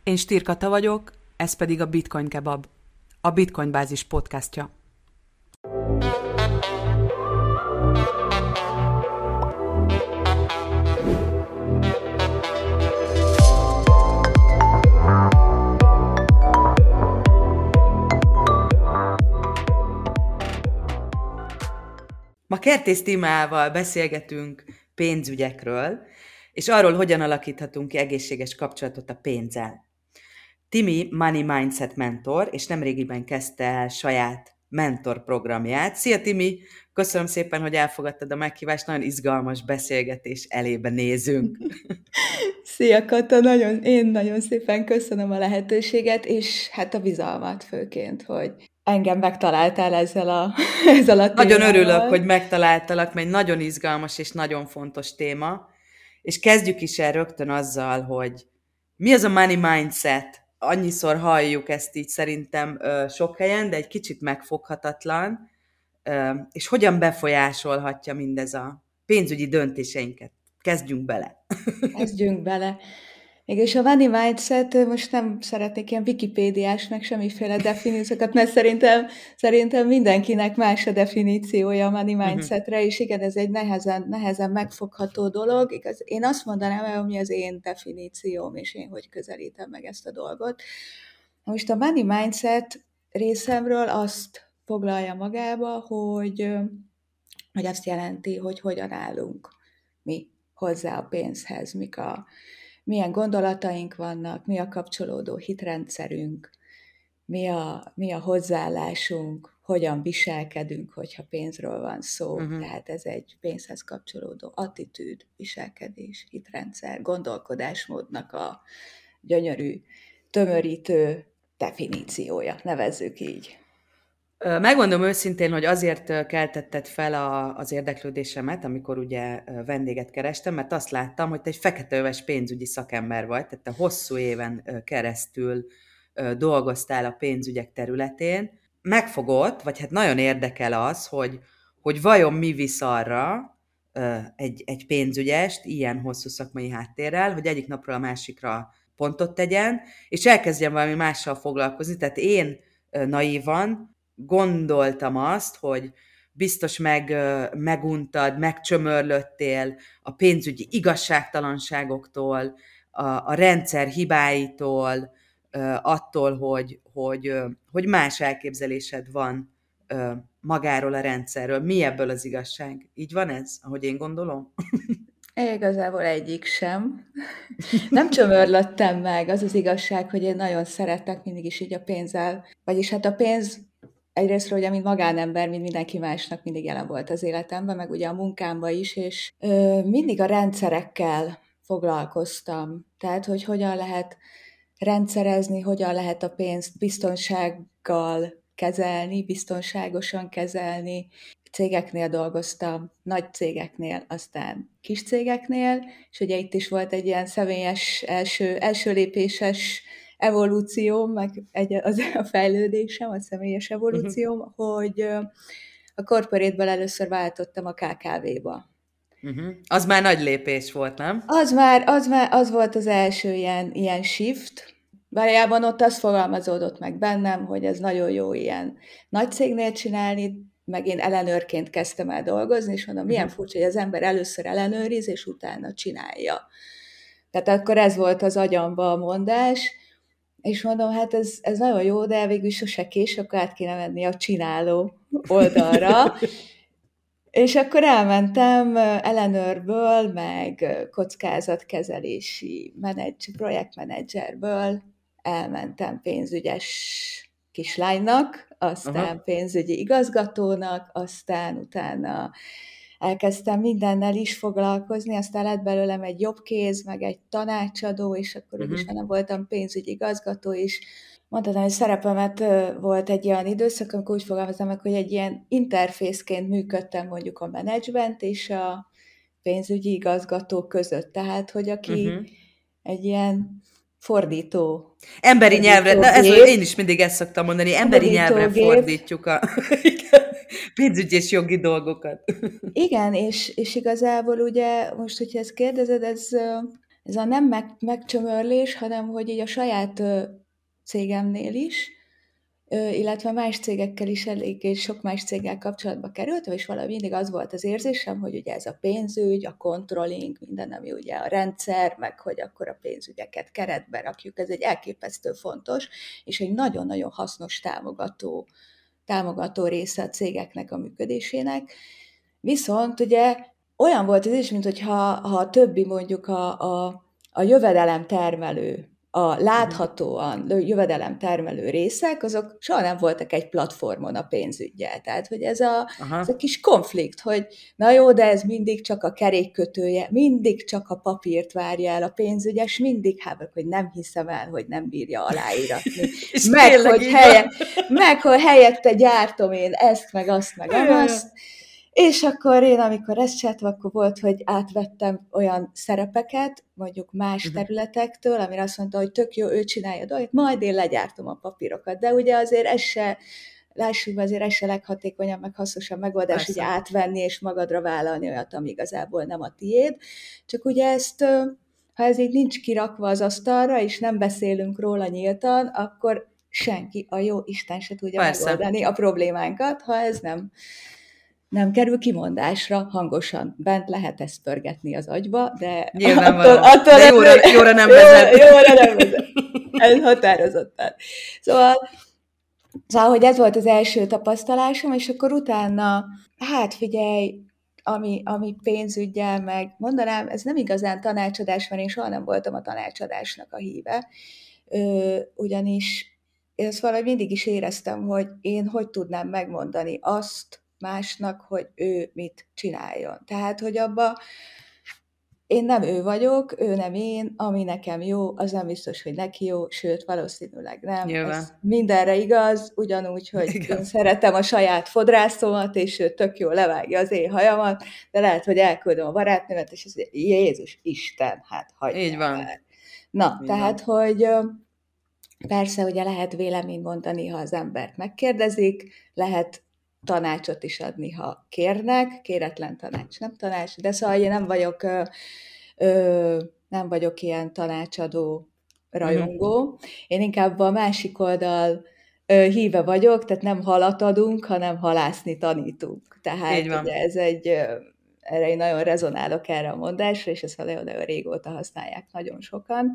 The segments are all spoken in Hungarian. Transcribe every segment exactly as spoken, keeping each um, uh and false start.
Én Stír Kata vagyok, ez pedig a Bitcoin Kebab, a Bitcoin Bázis podcastja. Ma Kertész Tímával beszélgetünk pénzügyekről, és arról, hogyan alakíthatunk ki egészséges kapcsolatot a pénzzel. Timi Money Mindset mentor, és nemrégiben kezdte el saját mentor programját. Szia Timi! Köszönöm szépen, hogy elfogadtad a meghívást, nagyon izgalmas beszélgetés elébe nézünk. Szia Kata, nagyon, én nagyon szépen köszönöm a lehetőséget, és hát a bizalmat főként, hogy engem megtaláltál ezzel a, ezzel a témával. Nagyon örülök, hogy megtaláltalak, mert nagyon izgalmas és nagyon fontos téma. És kezdjük is el rögtön azzal, hogy mi az a money mindset? Annyiszor halljuk ezt így szerintem sok helyen, de egy kicsit megfoghatatlan, és hogyan befolyásolhatja mindez a pénzügyi döntéseinket? Kezdjünk bele. Kezdjünk bele. És a money mindset, most nem szeretnék ilyen wikipédiás, meg semmiféle definíciókat, mert szerintem, szerintem mindenkinek más a definíciója a money mindsetre, és igen, ez egy nehezen, nehezen megfogható dolog. Igaz, én azt mondanám, hogy mi az én definícióm, és én hogy közelítem meg ezt a dolgot. Most a money mindset részemről azt foglalja magába, hogy, hogy azt jelenti, hogy hogyan állunk mi hozzá a pénzhez, mik a milyen gondolataink vannak, mi a kapcsolódó hitrendszerünk, mi a, mi a hozzáállásunk, hogyan viselkedünk, hogyha pénzről van szó. Uh-huh. Tehát ez egy pénzhez kapcsolódó attitűd, viselkedés, hitrendszer, gondolkodásmódnak a gyönyörű, tömörítő definíciója, nevezzük így. Megmondom őszintén, hogy azért keltetted fel a, az érdeklődésemet, amikor ugye vendéget kerestem, mert azt láttam, hogy te egy feketeöves pénzügyi szakember vagy, tehát te hosszú éven keresztül dolgoztál a pénzügyek területén. Megfogott, vagy hát nagyon érdekel az, hogy, hogy vajon mi visz arra egy, egy pénzügyest, ilyen hosszú szakmai háttérrel, hogy egyik napról a másikra pontot tegyen, és elkezdjen valami mással foglalkozni. Tehát én naívan gondoltam azt, hogy biztos meg, meguntad, megcsömörlöttél a pénzügyi igazságtalanságoktól, a, a rendszer hibáitól, attól, hogy, hogy, hogy más elképzelésed van magáról a rendszerről. Mi ebből az igazság? Így van ez, ahogy én gondolom? Igazából egyik sem. Nem csömörlöttem meg, az az igazság, hogy én nagyon szeretek mindig is így a pénzzel, vagyis hát a pénz egyrésztről ugye, mint magánember, mint mindenki másnak mindig jelen volt az életemben, meg ugye a munkámban is, és ö, mindig a rendszerekkel foglalkoztam. Tehát, hogy hogyan lehet rendszerezni, hogyan lehet a pénzt biztonsággal kezelni, biztonságosan kezelni. Cégeknél dolgoztam, nagy cégeknél, aztán kis cégeknél, és ugye itt is volt egy ilyen személyes, első, első lépéses evolúcióm, meg egy, az a fejlődésem, a személyes evolúcióm, uh-huh. hogy a corporate-ből először váltottam a ká ká vé-ba. Uh-huh. Az már nagy lépés volt, nem? Az már, az már, az volt az első ilyen, ilyen shift. Valójában ott az fogalmazódott meg bennem, hogy ez nagyon jó ilyen nagy cégnél csinálni, meg én ellenőrként kezdtem el dolgozni, és mondom, milyen furcsa, hogy az ember először ellenőriz, és utána csinálja. Tehát akkor ez volt az agyamba a mondás, és mondom, hát ez, ez nagyon jó, de végül sose kés, akkor át kéne menni a csináló oldalra. És akkor elmentem ellenőrből, meg kockázatkezelési menedzs, projektmenedzserből, elmentem pénzügyes kislánynak, aztán Aha. pénzügyi igazgatónak, aztán utána elkezdtem mindennel is foglalkozni, aztán lett belőlem egy jobb kéz, meg egy tanácsadó, és akkor uh-huh. úgyis nem voltam pénzügyi igazgató is. Mondhatom, hogy szerepemet volt egy olyan időszak, amikor úgy fogalmazom meg, hogy egy ilyen interfészként működtem mondjuk a menedzsment és a pénzügyi igazgató között. Tehát, hogy aki uh-huh. egy ilyen fordító. Emberi nyelvre, na ez, én is mindig ezt szoktam mondani, emberi nyelvre fordítjuk a pénzügyi és jogi dolgokat. Igen, és, és igazából ugye, most, hogyha ezt kérdezed, ez, ez a nem meg, megcsömörlés, hanem hogy így a saját ö, cégemnél is, ö, illetve más cégekkel is eléggé sok más céggel kapcsolatba kerültem, és valami mindig az volt az érzésem, hogy ugye ez a pénzügy, a controlling, minden, ami ugye a rendszer, meg hogy akkor a pénzügyeket keretbe rakjuk, ez egy elképesztő fontos, és egy nagyon-nagyon hasznos támogató, támogató része a cégeknek a működésének. Viszont ugye olyan volt ez is, mint hogyha ha a többi mondjuk a, a, a jövedelem termelő, a láthatóan jövedelem termelő részek, azok soha nem voltak egy platformon a pénzüggyel. Tehát, hogy ez a, ez a kis konflikt, hogy na jó, de ez mindig csak a kerékkötője, mindig csak a papírt várja el a pénzügyes, mindig, hát, hogy nem hiszem el, hogy nem bírja aláíratni. meg, hogy helye, meg, hogy helyette gyártom én ezt, meg azt, meg azt. És akkor én, amikor ezt csináltam, akkor volt, hogy átvettem olyan szerepeket, mondjuk más uh-huh. területektől, amire azt mondta, hogy tök jó, ő csinálja a dolgot, majd én legyártom a papírokat. De ugye azért ez se, lássuk, azért ez se leghatékonyabb, meg hasznosabb megoldás, ugye átvenni és magadra vállalni olyat, ami igazából nem a tiéd. Csak ugye ezt, ha ez így nincs kirakva az asztalra, és nem beszélünk róla nyíltan, akkor senki, a jó Isten se tudja Persze. megoldani a problémánkat, ha ez nem... nem kerül kimondásra hangosan. Bent lehet ezt pörgetni az agyba, de... Nyilvánvalóan, attól, de jóra, jóra nem vezet. Jó, jóra nem vezet. Ez határozottan. Szóval, szóval, hogy ez volt az első tapasztalásom, és akkor utána, hát figyelj, ami, ami pénzüggyel meg, mondanám, ez nem igazán tanácsadás, mert én soha nem voltam a tanácsadásnak a híve, Ö, ugyanis én azt valahogy mindig is éreztem, hogy én hogy tudnám megmondani azt, másnak, hogy ő mit csináljon. Tehát, hogy abba én nem ő vagyok, ő nem én, ami nekem jó, az nem biztos, hogy neki jó, sőt, valószínűleg nem. Nyilván. Ez mindenre igaz, ugyanúgy, hogy Igen. én szeretem a saját fodrászomat, és ő tök jól levágja az én hajamat, de lehet, hogy elküldöm a barátnőmet, és az Jézus Isten, hát hagyjál. Így van. El. Na, Így tehát, van. hogy persze, ugye lehet véleményt mondani, ha az embert megkérdezik, lehet tanácsot is adni, ha kérnek, kéretlen tanács, nem tanács, de szóval én nem vagyok, ö, ö, nem vagyok ilyen tanácsadó rajongó. Uh-huh. Én inkább a másik oldal ö, híve vagyok, tehát nem halat adunk, hanem halászni tanítunk. Tehát ugye ez egy, ö, erre én nagyon rezonálok erre a mondásra, és ezt nagyon-nagyon régóta használják nagyon sokan.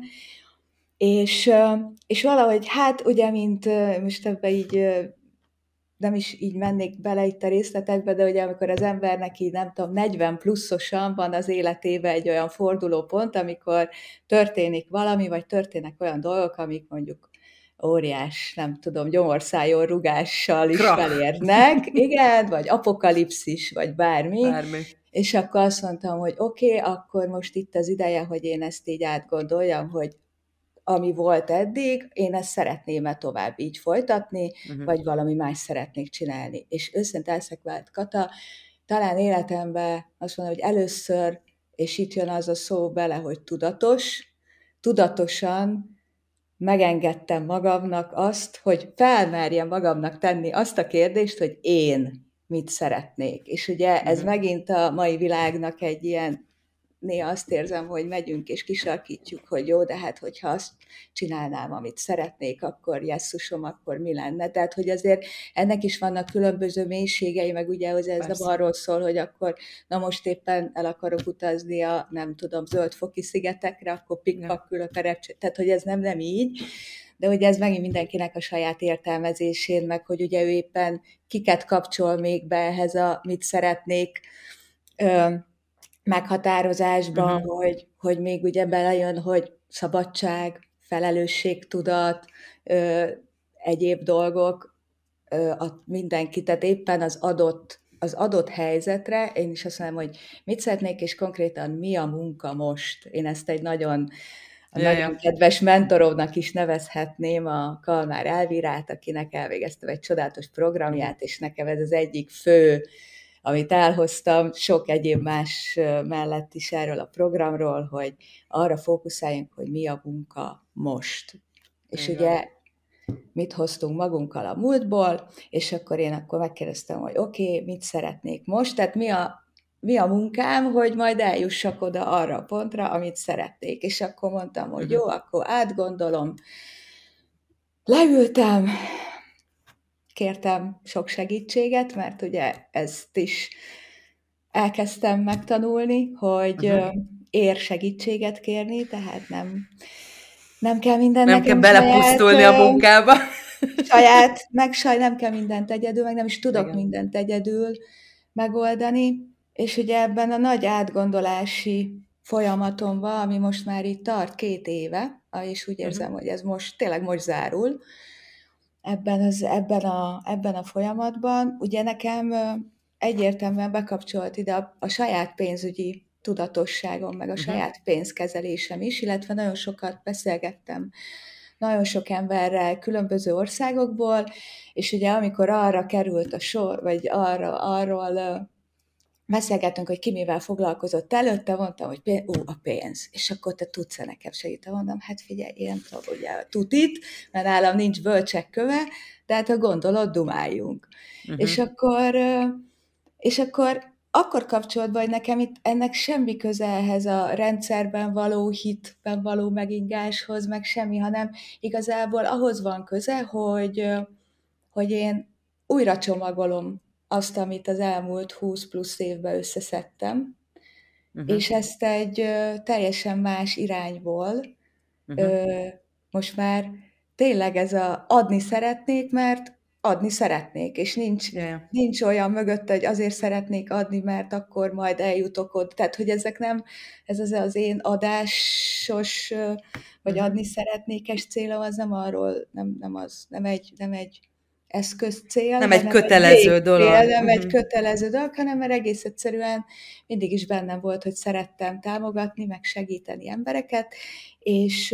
És, és valahogy, hát ugye, mint most ebbe így nem is így mennék bele itt a részletekbe, de ugye amikor az embernek így nem tudom, negyven pluszosan van az életében egy olyan fordulópont, amikor történik valami, vagy történnek olyan dolgok, amik mondjuk óriás, nem tudom, gyomorszájon rugással is Krach. felérnek, igen, vagy apokalipszis, vagy bármi, bármi. És akkor azt mondtam, hogy oké, okay, akkor most itt az ideje, hogy én ezt így átgondoljam, hogy ami volt eddig, én ezt szeretném-e tovább így folytatni, uh-huh. vagy valami más szeretnék csinálni. És őszintén elszekvált Kata, talán életemben azt mondom, hogy először, és itt jön az a szó bele, hogy tudatos, tudatosan megengedtem magamnak azt, hogy felmerjem magamnak tenni azt a kérdést, hogy én mit szeretnék. És ugye ez uh-huh. megint a mai világnak egy ilyen, néha azt érzem, hogy megyünk és kisarkítjuk, hogy jó, de hát hogyha azt csinálnám, amit szeretnék, akkor jesszusom, akkor mi lenne? Tehát, hogy azért ennek is vannak különböző mélységei, meg ugye ez nem arról szól, hogy akkor na most éppen el akarok utazni a, nem tudom, Zöld-foki szigetekre, akkor pikpak-ülök a repcső. Tehát, hogy ez nem, nem így, de hogy ez megint mindenkinek a saját értelmezésén, meg hogy ugye ő éppen kiket kapcsol még be ehhez a mit szeretnék meghatározásban, uh-huh. hogy, hogy még ugye belejön, hogy szabadság, felelősségtudat, ö, egyéb dolgok, ö, a mindenki, tehát éppen az adott, az adott helyzetre, én is azt mondom, hogy mit szeretnék, és konkrétan mi a munka most. Én ezt egy nagyon, a nagyon ja. kedves mentoromnak is nevezhetném, a Kalmár Elvirát, akinek elvégeztem egy csodálatos programját, és nekem ez az egyik fő, amit elhoztam, sok egyéb más mellett is erről a programról, hogy arra fókuszáljunk, hogy mi a munka most. És igen. ugye mit hoztunk magunkkal a múltból, és akkor én akkor megkérdeztem, hogy oké, okay, mit szeretnék most, tehát mi a mi a munkám, hogy majd eljussak oda arra a pontra, amit szeretnék. És akkor mondtam, hogy Uh-huh. jó, akkor átgondolom. Leültem, kértem sok segítséget, mert ugye ezt is elkezdtem megtanulni, hogy uh-huh. ér segítséget kérni, tehát nem, nem kell minden nem nekem kell belepusztulni a munkába. Saját, meg saj, nem kell mindent egyedül, meg nem is tudok Igen. mindent egyedül megoldani, és ugye ebben a nagy átgondolási folyamatomban, ami most már itt tart két éve, és úgy érzem, uh-huh. hogy ez most, tényleg most zárul, ebben, az, ebben, a, ebben a folyamatban, ugye nekem egyértelműen bekapcsolt ide a, a saját pénzügyi tudatosságom, meg a uh-huh. saját pénzkezelésem is, illetve nagyon sokat beszélgettem nagyon sok emberrel különböző országokból, és ugye amikor arra került a sor, vagy arra, arról beszélgettünk, hogy ki mivel foglalkozott előtte, mondtam, hogy pénz, ú, a pénz, és akkor te tudsz-e nekem segíteni? Mondom, hát figyelj, én tudom, ugye a tutit, mert nálam nincs bölcsek köve, de hát ha gondolod, dumáljunk. Uh-huh. És akkor, és akkor akkor kapcsolt be, hogy nekem itt ennek semmi köze ehhez a rendszerben való hitben való megingáshoz, meg semmi, hanem igazából ahhoz van köze, hogy, hogy én újra csomagolom azt, amit az elmúlt húsz plusz évben összeszedtem, uh-huh. és ezt egy ö, teljesen más irányból uh-huh. ö, most már tényleg ez a adni szeretnék, mert adni szeretnék, és nincs, yeah. nincs olyan mögött, hogy azért szeretnék adni, mert akkor majd eljutok ott. Tehát, hogy ezek nem, ez az az én adásos, vagy uh-huh. adni szeretnékes célom, az nem arról, nem, nem az, nem egy, nem egy eszközcél. Nem egy kötelező egy dolog. Cél, nem uh-huh. egy kötelező dolog, hanem mert egész egyszerűen mindig is bennem volt, hogy szerettem támogatni, meg segíteni embereket, és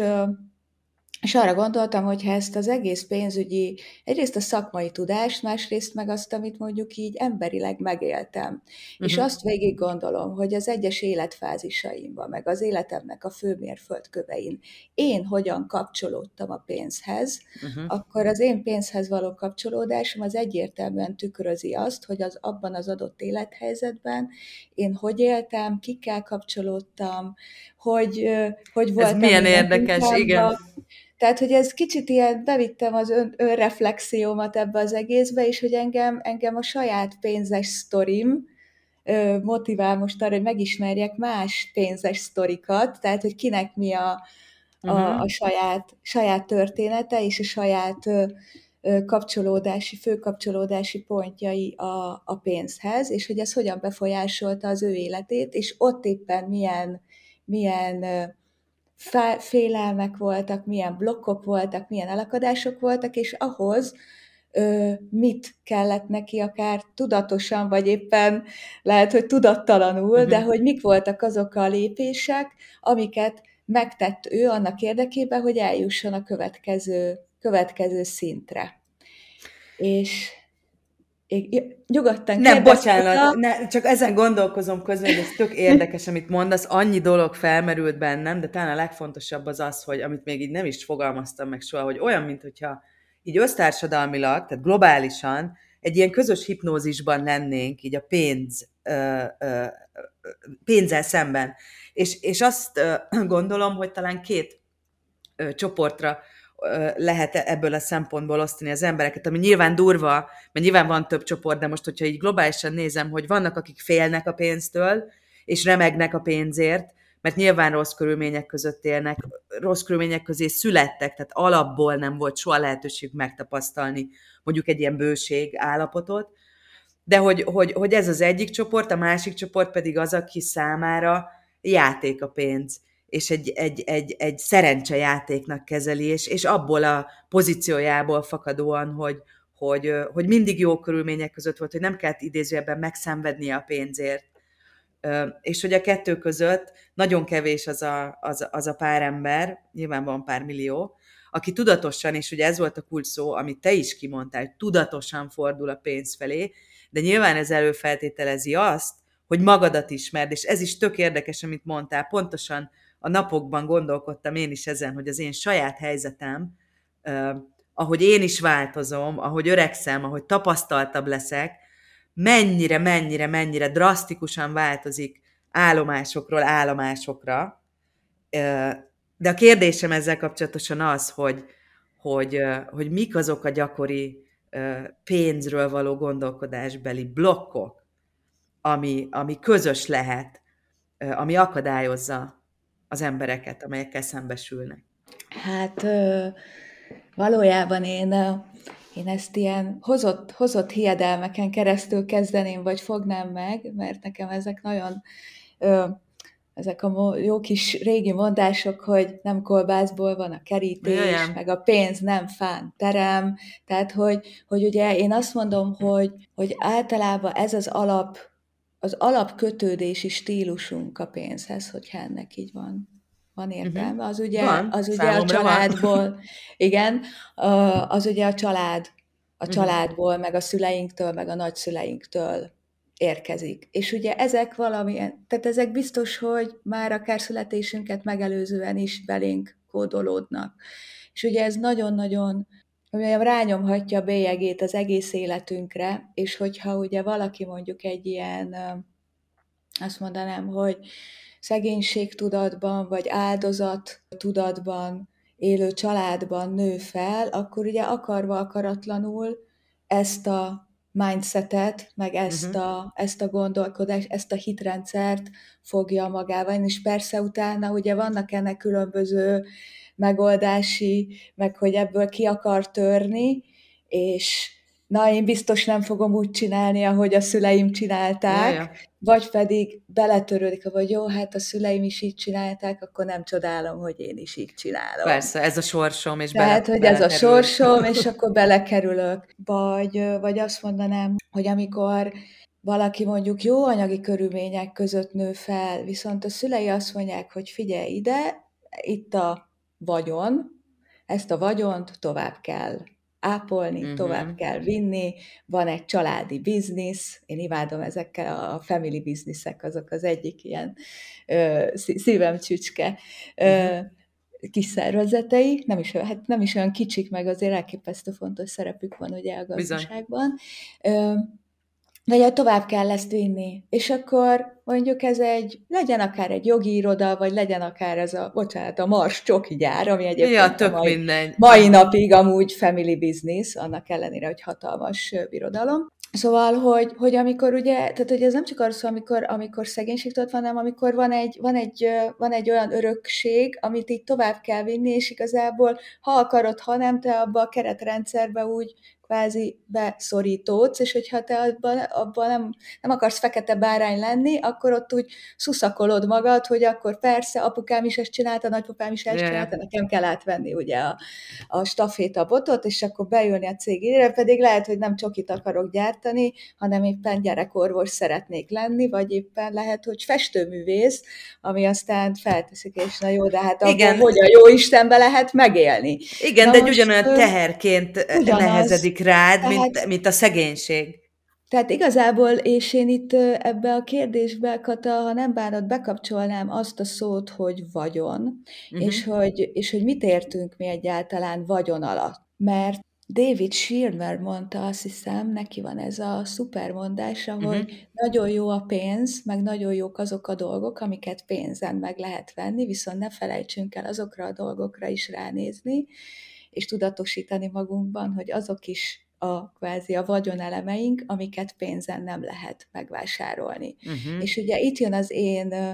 És arra gondoltam, hogy ha ezt az egész pénzügyi, egyrészt a szakmai tudást, másrészt meg azt, amit mondjuk így emberileg megéltem, uh-huh. és azt végig gondolom, hogy az egyes életfázisaimban, meg az életemnek a fő mérföldkövein én hogyan kapcsolódtam a pénzhez, uh-huh. akkor az én pénzhez való kapcsolódásom az egyértelműen tükrözi azt, hogy az abban az adott élethelyzetben én hogy éltem, kikkel kapcsolódtam, hogy, hogy voltam. Ez milyen érdekes, munkában. Igen. Tehát, hogy ez kicsit ilyen, bevittem az ön, önreflexiómat ebbe az egészbe, és hogy engem, engem a saját pénzes sztorim ö, motivál most arra, hogy megismerjek más pénzes sztorikat, tehát, hogy kinek mi a, a, uh-huh. a saját, saját története, és a saját ö, ö, kapcsolódási, főkapcsolódási pontjai a, a pénzhez, és hogy ez hogyan befolyásolta az ő életét, és ott éppen milyen, milyen ö, félelmek voltak, milyen blokkok voltak, milyen elakadások voltak, és ahhoz ö, mit kellett neki akár tudatosan, vagy éppen lehet, hogy tudattalanul, uh-huh. de hogy mik voltak azok a lépések, amiket megtett ő annak érdekében, hogy eljusson a következő, következő szintre. És Én nyugodtan Nem, bocsánat, ne, csak ezen gondolkozom közben, hogy ez tök érdekes, amit mondasz, annyi dolog felmerült bennem, de talán a legfontosabb az az, hogy amit még így nem is fogalmaztam meg soha, hogy olyan, mint hogyha így össztársadalmilag, tehát globálisan egy ilyen közös hipnózisban lennénk, így a pénz, ö, ö, pénzzel szemben. És, és azt ö, gondolom, hogy talán két ö, csoportra lehet ebből a szempontból osztani az embereket, ami nyilván durva, mert nyilván van több csoport, de most, hogyha így globálisan nézem, hogy vannak, akik félnek a pénztől, és remegnek a pénzért, mert nyilván rossz körülmények között élnek, rossz körülmények közé születtek, tehát alapból nem volt soha lehetőség megtapasztalni mondjuk egy ilyen bőség állapotot, de hogy, hogy, hogy ez az egyik csoport, a másik csoport pedig az, aki számára játék a pénz, és egy, egy, egy, egy szerencsejátéknak kezeli, és, és abból a pozíciójából fakadóan, hogy, hogy, hogy mindig jó körülmények között volt, hogy nem kellett idézőjelben megszenvednie a pénzért. És hogy a kettő között nagyon kevés az a, az, az a pár ember, nyilván van pár millió, aki tudatosan, és ugye ez volt a kulcs szó, amit te is kimondtál, hogy tudatosan fordul a pénz felé, de nyilván ez előfeltételezi azt, hogy magadat ismerd, és ez is tök érdekes, amit mondtál, pontosan a napokban gondolkodtam én is ezen, hogy az én saját helyzetem, eh, ahogy én is változom, ahogy öregszem, ahogy tapasztaltabb leszek, mennyire, mennyire, mennyire drasztikusan változik állomásokról állomásokra. De a kérdésem ezzel kapcsolatosan az, hogy, hogy, hogy mik azok a gyakori pénzről való gondolkodásbeli blokkok, ami, ami közös lehet, ami akadályozza az embereket, amelyekkel szembesülnek. Hát valójában én, én ezt ilyen hozott, hozott hiedelmeken keresztül kezdeném, vagy fognám meg, mert nekem ezek nagyon, ezek a jó kis régi mondások, hogy nem kolbászból van a kerítés, Jajján. meg a pénz nem fán terem, tehát hogy, hogy ugye én azt mondom, hogy, hogy általában ez az alap, az alapkötődési stílusunk a pénzhez, hogyha ennek így van. Van értelme, az ugye, van, az ugye a családból, van. igen, az ugye a család, a családból, meg a szüleinktől, meg a nagyszüleinktől érkezik. És ugye ezek valamilyen, tehát ezek biztos, hogy már akár születésünket megelőzően is belénk kódolódnak. És ugye ez nagyon-nagyon rányomhatja a bélyegét az egész életünkre, és hogyha ugye valaki mondjuk egy ilyen, azt mondanám, hogy szegénységtudatban, vagy áldozattudatban élő családban nő fel, akkor ugye akarva akaratlanul ezt a mindsetet, meg ezt, uh-huh. a, ezt a gondolkodást, ezt a hitrendszert fogja magával. És persze utána ugye vannak ennek különböző megoldási, meg hogy ebből ki akar törni, és na, én biztos nem fogom úgy csinálni, ahogy a szüleim csinálták, Jaja. vagy pedig beletörődik, vagy jó, hát a szüleim is így csinálták, akkor nem csodálom, hogy én is így csinálom. Persze, ez a sorsom, és Tehát, bele, hogy ez a sorsom, és akkor belekerülök. Vagy, vagy azt mondanám, hogy amikor valaki mondjuk jó anyagi körülmények között nő fel, viszont a szülei azt mondják, hogy figyelj ide, itt a vagyon, ezt a vagyont tovább kell ápolni, uh-huh. tovább kell vinni, van egy családi biznisz, én imádom ezekkel a family bizniszek, azok az egyik ilyen ö, szívem csücske uh-huh. kis szervezetei, nem is, hát nem is olyan kicsik, meg azért elképesztő fontos szerepük van ugye a gazdaságban. Ö, vagy tovább kell ezt vinni, és akkor mondjuk ez egy, legyen akár egy jogi iroda, vagy legyen akár ez a, bocsánat, a Mars csoki gyár, ami egyébként ja, tök a mai, minden. mai napig amúgy family business, annak ellenére, hogy hatalmas birodalom. Szóval, hogy, hogy amikor ugye, tehát hogy ez nem csak arról szól, amikor, amikor szegénység tudod van, hanem amikor van egy, van, egy, van egy olyan örökség, amit így tovább kell vinni, és igazából ha akarod, ha nem, te abba a keretrendszerbe úgy kvázi beszorítódsz, és hogyha te abban, abban nem, nem akarsz fekete bárány lenni, akkor ott úgy szuszakolod magad, hogy akkor persze, apukám is ezt csinálta, nagypapám is ezt yeah. csinálta, nekem kell átvenni ugye a, a stafétabotot, és akkor beülni a cégére, pedig lehet, hogy nem csokit akarok gyártani, hanem éppen gyerekorvos szeretnék lenni, vagy éppen lehet, hogy festőművész, ami aztán felteszik, és na jó, de hát abból, hogy a jó Istenbe lehet megélni. Igen, na de egy ugyanolyan teherként ugyanaz, nehezedik rád, tehát, mint, mint a szegénység. Tehát igazából, és én itt ebbe a kérdésbe, Kata, ha nem bánod, bekapcsolnám azt a szót, hogy vagyon, uh-huh. és, hogy, és hogy mit értünk mi egyáltalán vagyon alatt. Mert David Schirmer mondta, azt hiszem, neki van ez a szuper mondása, uh-huh. hogy nagyon jó a pénz, meg nagyon jók azok a dolgok, amiket pénzen meg lehet venni, viszont ne felejtsünk el azokra a dolgokra is ránézni, és tudatosítani magunkban, hogy azok is a kvázi a vagyonelemeink, amiket pénzen nem lehet megvásárolni. Uh-huh. És ugye itt jön az én uh,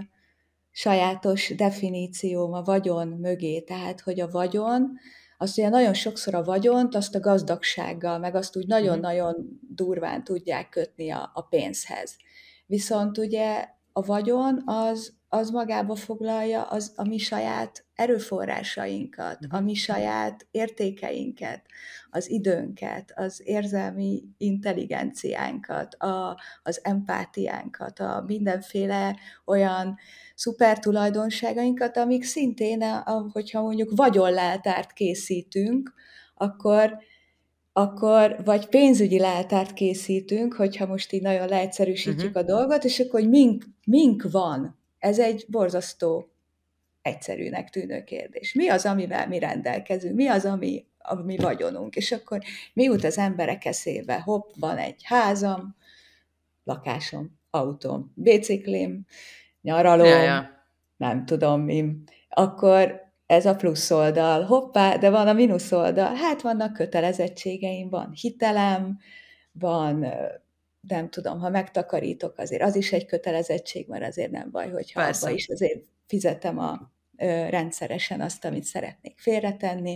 sajátos definícióm a vagyon mögé, tehát, hogy a vagyon, azt ugye nagyon sokszor a vagyont, azt a gazdagsággal, meg azt úgy nagyon-nagyon uh-huh. durván tudják kötni a, a pénzhez. Viszont ugye a vagyon az, az magába foglalja az, a mi saját erőforrásainkat, uh-huh. a mi saját értékeinket, az időnket, az érzelmi intelligenciánkat, a, az empátiánkat, a mindenféle olyan szuper tulajdonságainkat, amik szintén, a, hogyha mondjuk vagyonleltárt készítünk, akkor akkor vagy pénzügyi leltárt készítünk, hogyha most így nagyon leegyszerűsítjük uh-huh. a dolgot, és akkor, hogy mink, mink van. Ez egy borzasztó egyszerűnek tűnő kérdés. Mi az, amivel mi rendelkezünk? Mi az, ami a mi vagyonunk? És akkor mi jut az emberek eszébe? Hopp, van egy házam, lakásom, autóm, biciklim, Ja, nyaralom, ja. nem tudom mi, akkor ez a plusz oldal, hoppá, de van a mínusz oldal, hát vannak kötelezettségeim, van hitelem, van, nem tudom, ha megtakarítok, azért az is egy kötelezettség, mert azért nem baj, hogyha abba Persze. is azért fizetem a, ö, rendszeresen azt, amit szeretnék félretenni.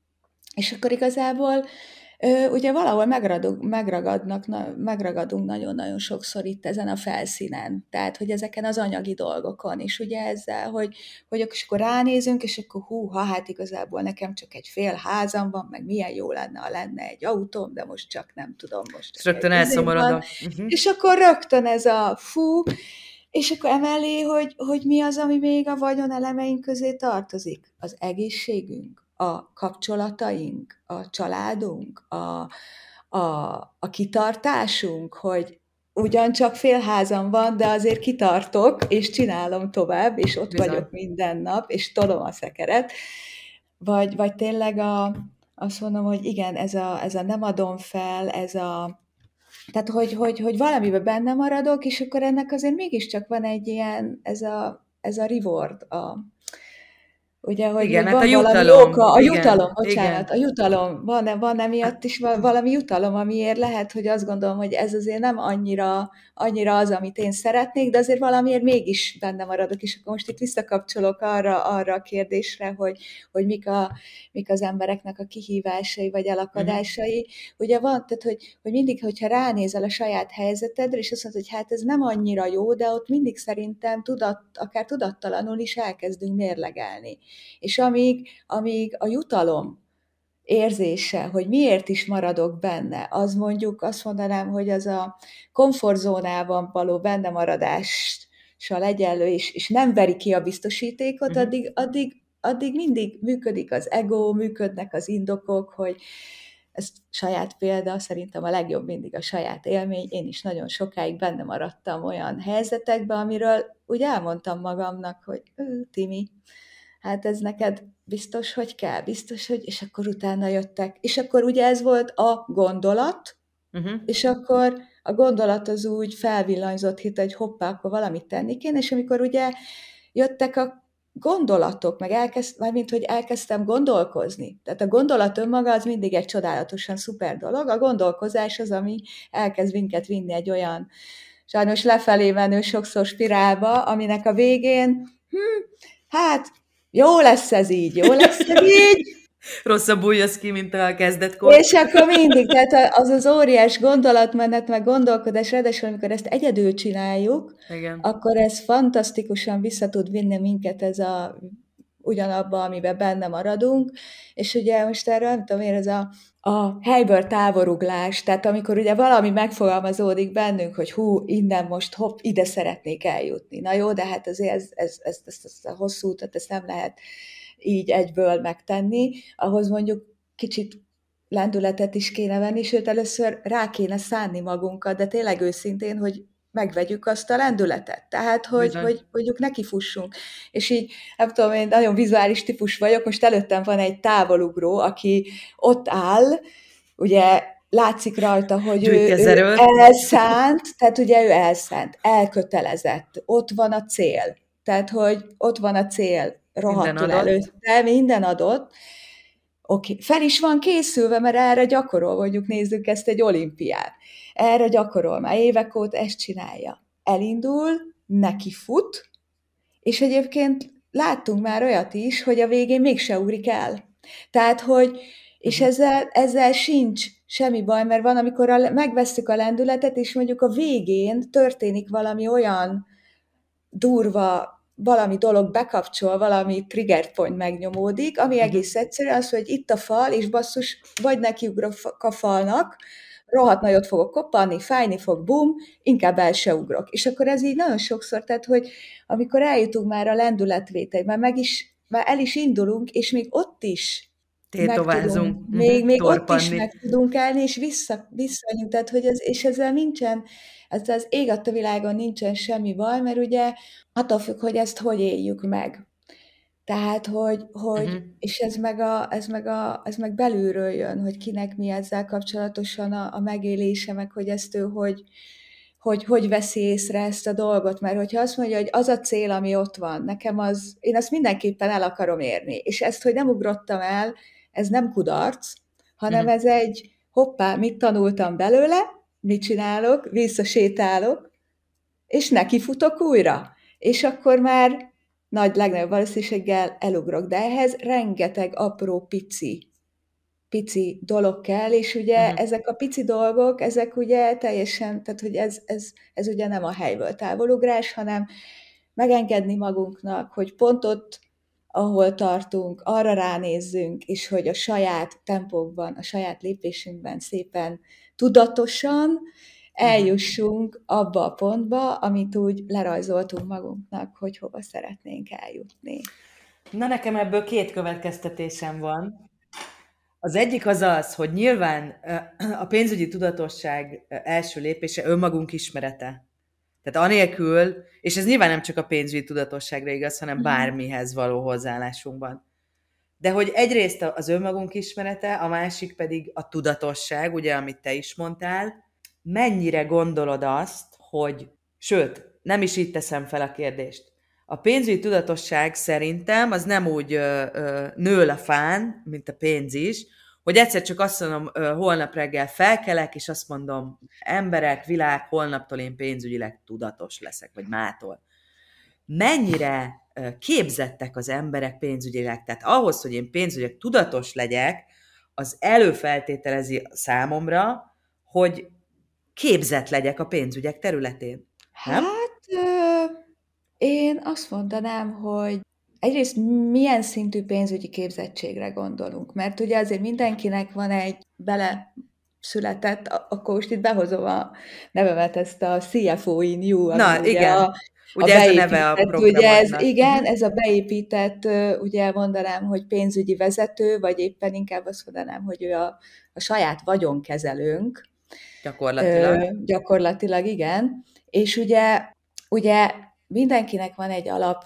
És akkor igazából ö, ugye valahol megragadunk, megragadnak, na, megragadunk nagyon-nagyon sokszor itt ezen a felszínen, tehát hogy ezeken az anyagi dolgokon, és ugye ezzel, hogy, hogy akkor, és akkor ránézünk, és akkor hú, ha hát igazából nekem csak egy fél házam van, meg milyen jó lenne, ha lenne egy autóm, de most csak nem tudom, most És csak egy rögtön izém van, elszomorodok. Uh-huh. és akkor rögtön ez a fú, és akkor emellé, hogy, hogy mi az, ami még a vagyonelemeink közé tartozik? Az egészségünk, a kapcsolataink, a családunk, a, a, a kitartásunk, hogy ugyancsak félházam van, de azért kitartok, és csinálom tovább, és ott Bizony. vagyok minden nap, és tolom a szekeret. Vagy, vagy tényleg a, azt mondom, hogy igen, ez a, ez a nem adom fel, ez a tehát, hogy, hogy, hogy valamiben benne maradok, és akkor ennek azért mégiscsak van egy ilyen, ez a, ez a reward, a, ugye, hogy, Igen, hogy hát a van valami jutalom. oka, a jutalom, Igen, bocsánat, igen. a jutalom, van-e, van emiatt is valami jutalom, amiért lehet, hogy azt gondolom, hogy ez azért nem annyira, annyira az, amit én szeretnék, de azért valamiért mégis benne maradok, és akkor most itt visszakapcsolok arra, arra a kérdésre, hogy, hogy mik, a, mik az embereknek a kihívásai, vagy elakadásai. Uh-huh. Ugye van, tehát, hogy, hogy mindig, hogyha ránézel a saját helyzetedre, és azt mondod, hogy hát ez nem annyira jó, de ott mindig szerintem tudat, akár tudattalanul is elkezdünk mérlegelni. És amíg, amíg a jutalom érzése, hogy miért is maradok benne, az mondjuk azt mondanám, hogy az a komfortzónában való benne maradással egyenlő, és, és nem veri ki a biztosítékot, Uh-huh. addig, addig, addig mindig működik az ego, működnek az indokok, hogy ez saját példa, szerintem a legjobb mindig a saját élmény. Én is nagyon sokáig benne maradtam olyan helyzetekben, amiről úgy elmondtam magamnak, hogy Timi, hát ez neked biztos, hogy kell, biztos, hogy, és akkor utána jöttek. És akkor ugye ez volt a gondolat, uh-huh. és akkor a gondolat az úgy felvillanyzott hit, hogy hoppá, akkor valamit tenni kéne, és amikor ugye jöttek a gondolatok, meg elkezd, mármint, hogy elkezdtem gondolkozni. Tehát a gondolat önmaga az mindig egy csodálatosan szuper dolog, a gondolkozás az, ami elkezd minket vinni egy olyan sajnos lefelé menő sokszor spirálba, aminek a végén, hm, hát jó lesz ez így, jó lesz ez így. Rosszabbul jössz ki, mint a kezdetkor. És akkor mindig, tehát az az óriás gondolatmenet, meg gondolkodás, ráadásul amikor ezt egyedül csináljuk, igen. akkor ez fantasztikusan vissza tud vinni minket ez a ugyanabba, amiben benne maradunk, és ugye most erről nem tudom én, ez a, a helyből távoruglás, tehát amikor ugye valami megfogalmazódik bennünk, hogy hú, innen most hopp, ide szeretnék eljutni. Na jó, de hát azért ez, ez, ez, ez, ez a hosszú utat, ezt nem lehet így egyből megtenni, ahhoz mondjuk kicsit lendületet is kéne venni, sőt először rá kéne szánni magunkat, de tényleg őszintén, hogy megvegyük azt a lendületet. Tehát, hogy, hogy mondjuk nekifussunk. És így, nem tudom, én nagyon vizuális típus vagyok, most előttem van egy távolugró, aki ott áll, ugye látszik rajta, hogy ő, ő elszánt, tehát ugye ő elszánt, elkötelezett, ott van a cél. Tehát, hogy ott van a cél, rohadtul előtte, minden adott. Oké, okay. Fel is van készülve, mert erre gyakorol, mondjuk nézzük ezt egy olimpiát. Erre gyakorol, már évek óta ezt csinálja. Elindul, neki fut, és egyébként láttunk már olyat is, hogy a végén mégse ugrik el. Tehát, hogy, és ezzel, ezzel sincs semmi baj, mert van, amikor a, megvesszük a lendületet, és mondjuk a végén történik valami olyan durva, valami dolog bekapcsol, valami trigger point megnyomódik, ami uh-huh. egész egyszerű az, hogy itt a fal, és basszus, vagy nekiugrok a falnak, rohadt nagyot fogok koppanni, fájni fog, bum, inkább el se ugrok. És akkor ez így nagyon sokszor, tehát, hogy amikor eljutunk már a lendületvétel, már meg is, már el is indulunk, és még ott is tétovázunk, tudunk, még, uh-huh, még ott is meg tudunk állni, és vissza, visszajönünk, tehát, hogy ez, és ezzel nincsen, ez az ég adta világon nincsen semmi baj, mert ugye attól függ, hogy ezt hogy éljük meg. Tehát, hogy, hogy uh-huh. és ez meg, a, ez, meg a, ez meg belülről jön, hogy kinek mi ezzel kapcsolatosan a, a megélése, meg hogy ezt ő hogy, hogy hogy veszi észre ezt a dolgot, mert hogyha azt mondja, hogy az a cél, ami ott van, nekem az, én azt mindenképpen el akarom érni, és ezt, hogy nem ugrottam el, ez nem kudarc, hanem Uh-huh. ez egy hoppá, mit tanultam belőle, mit csinálok, visszasétálok, és nekifutok újra. És akkor már nagy legnagyobb valószínűséggel elugrok. De ehhez rengeteg apró pici, pici dolog kell, és ugye Uh-huh. ezek a pici dolgok, ezek ugye teljesen, tehát hogy ez, ez, ez ugye nem a helyből távolugrás, hanem megengedni magunknak, hogy pont ott, ahol tartunk, arra ránézzünk, és hogy a saját tempókban, a saját lépésünkben szépen tudatosan Uh-huh. eljussunk abba a pontba, amit úgy lerajzoltunk magunknak, hogy hova szeretnénk eljutni. Na, nekem ebből két következtetésem van. Az egyik az az, hogy nyilván a pénzügyi tudatosság első lépése önmagunk ismerete. Tehát anélkül, és ez nyilván nem csak a pénzügyi tudatosságra igaz, hanem bármihez való hozzáállásunkban. De hogy egyrészt az önmagunk ismerete, a másik pedig a tudatosság, ugye, amit te is mondtál, mennyire gondolod azt, hogy, sőt, nem is így teszem fel a kérdést. A pénzügyi tudatosság szerintem az nem úgy ö, ö, nől a fán, mint a pénz is, hogy egyszer csak azt mondom, ö, holnap reggel felkelek, és azt mondom, emberek, világ, holnaptól én pénzügyileg tudatos leszek, vagy mától. Mennyire képzettek az emberek pénzügyileg. Tehát ahhoz, hogy én pénzügyileg tudatos legyek, az előfeltételezi számomra, hogy képzett legyek a pénzügyek területén. Nem? Hát én azt mondanám, hogy egyrészt milyen szintű pénzügyi képzettségre gondolunk, mert ugye azért mindenkinek van egy bele született, akkor most itt behozom a nevemet, ezt a cé ef o in you, ami Na, ugye a, igen. a Ugye ez a neve a beépített, ugye ez, programodnak. igen, Uh-huh. ez a beépített, ugye mondanám, hogy pénzügyi vezető, vagy éppen inkább azt mondanám, hogy ő a, a saját vagyonkezelőnk. Gyakorlatilag. Ö, gyakorlatilag igen. És ugye, ugye mindenkinek van egy alap,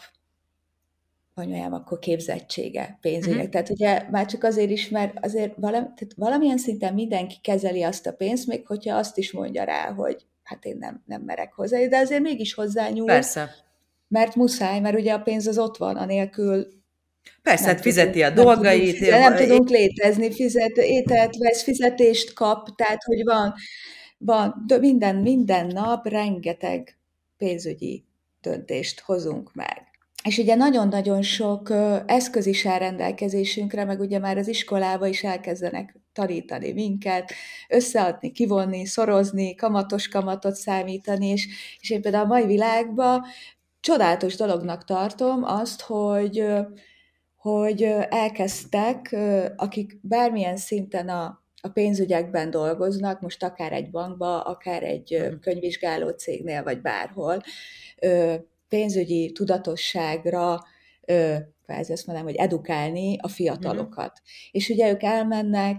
hogy mondjam, akkor képzettsége pénzügyek. Uh-huh. Tehát ugye már csak azért is, mert azért valami, tehát valamilyen szinten mindenki kezeli azt a pénzt, még hogyha azt is mondja rá, hogy hát én nem, nem merek hozzá, de azért mégis hozzányúl, Persze. mert muszáj, mert ugye a pénz az ott van, anélkül Persze, nem hát fizeti tudunk, a nem tudunk, dolgait. fizet, nem tudunk létezni, fizet, ételt vesz, fizetést kap, tehát hogy van, van de minden, minden nap rengeteg pénzügyi döntést hozunk meg. És ugye nagyon-nagyon sok ö, eszköz is áll rendelkezésünkre, meg ugye már az iskolába is elkezdenek tanítani minket, összeadni, kivonni, szorozni, kamatos kamatot számítani, és, és én például a mai világban csodálatos dolognak tartom azt, hogy hogy elkezdtek, akik bármilyen szinten a, a pénzügyekben dolgoznak, most akár egy bankba, akár egy Uh-huh. könyvvizsgáló cégnél, vagy bárhol, pénzügyi tudatosságra, ez azt mondanám, hogy edukálni a fiatalokat. Uh-huh. És ugye ők elmennek,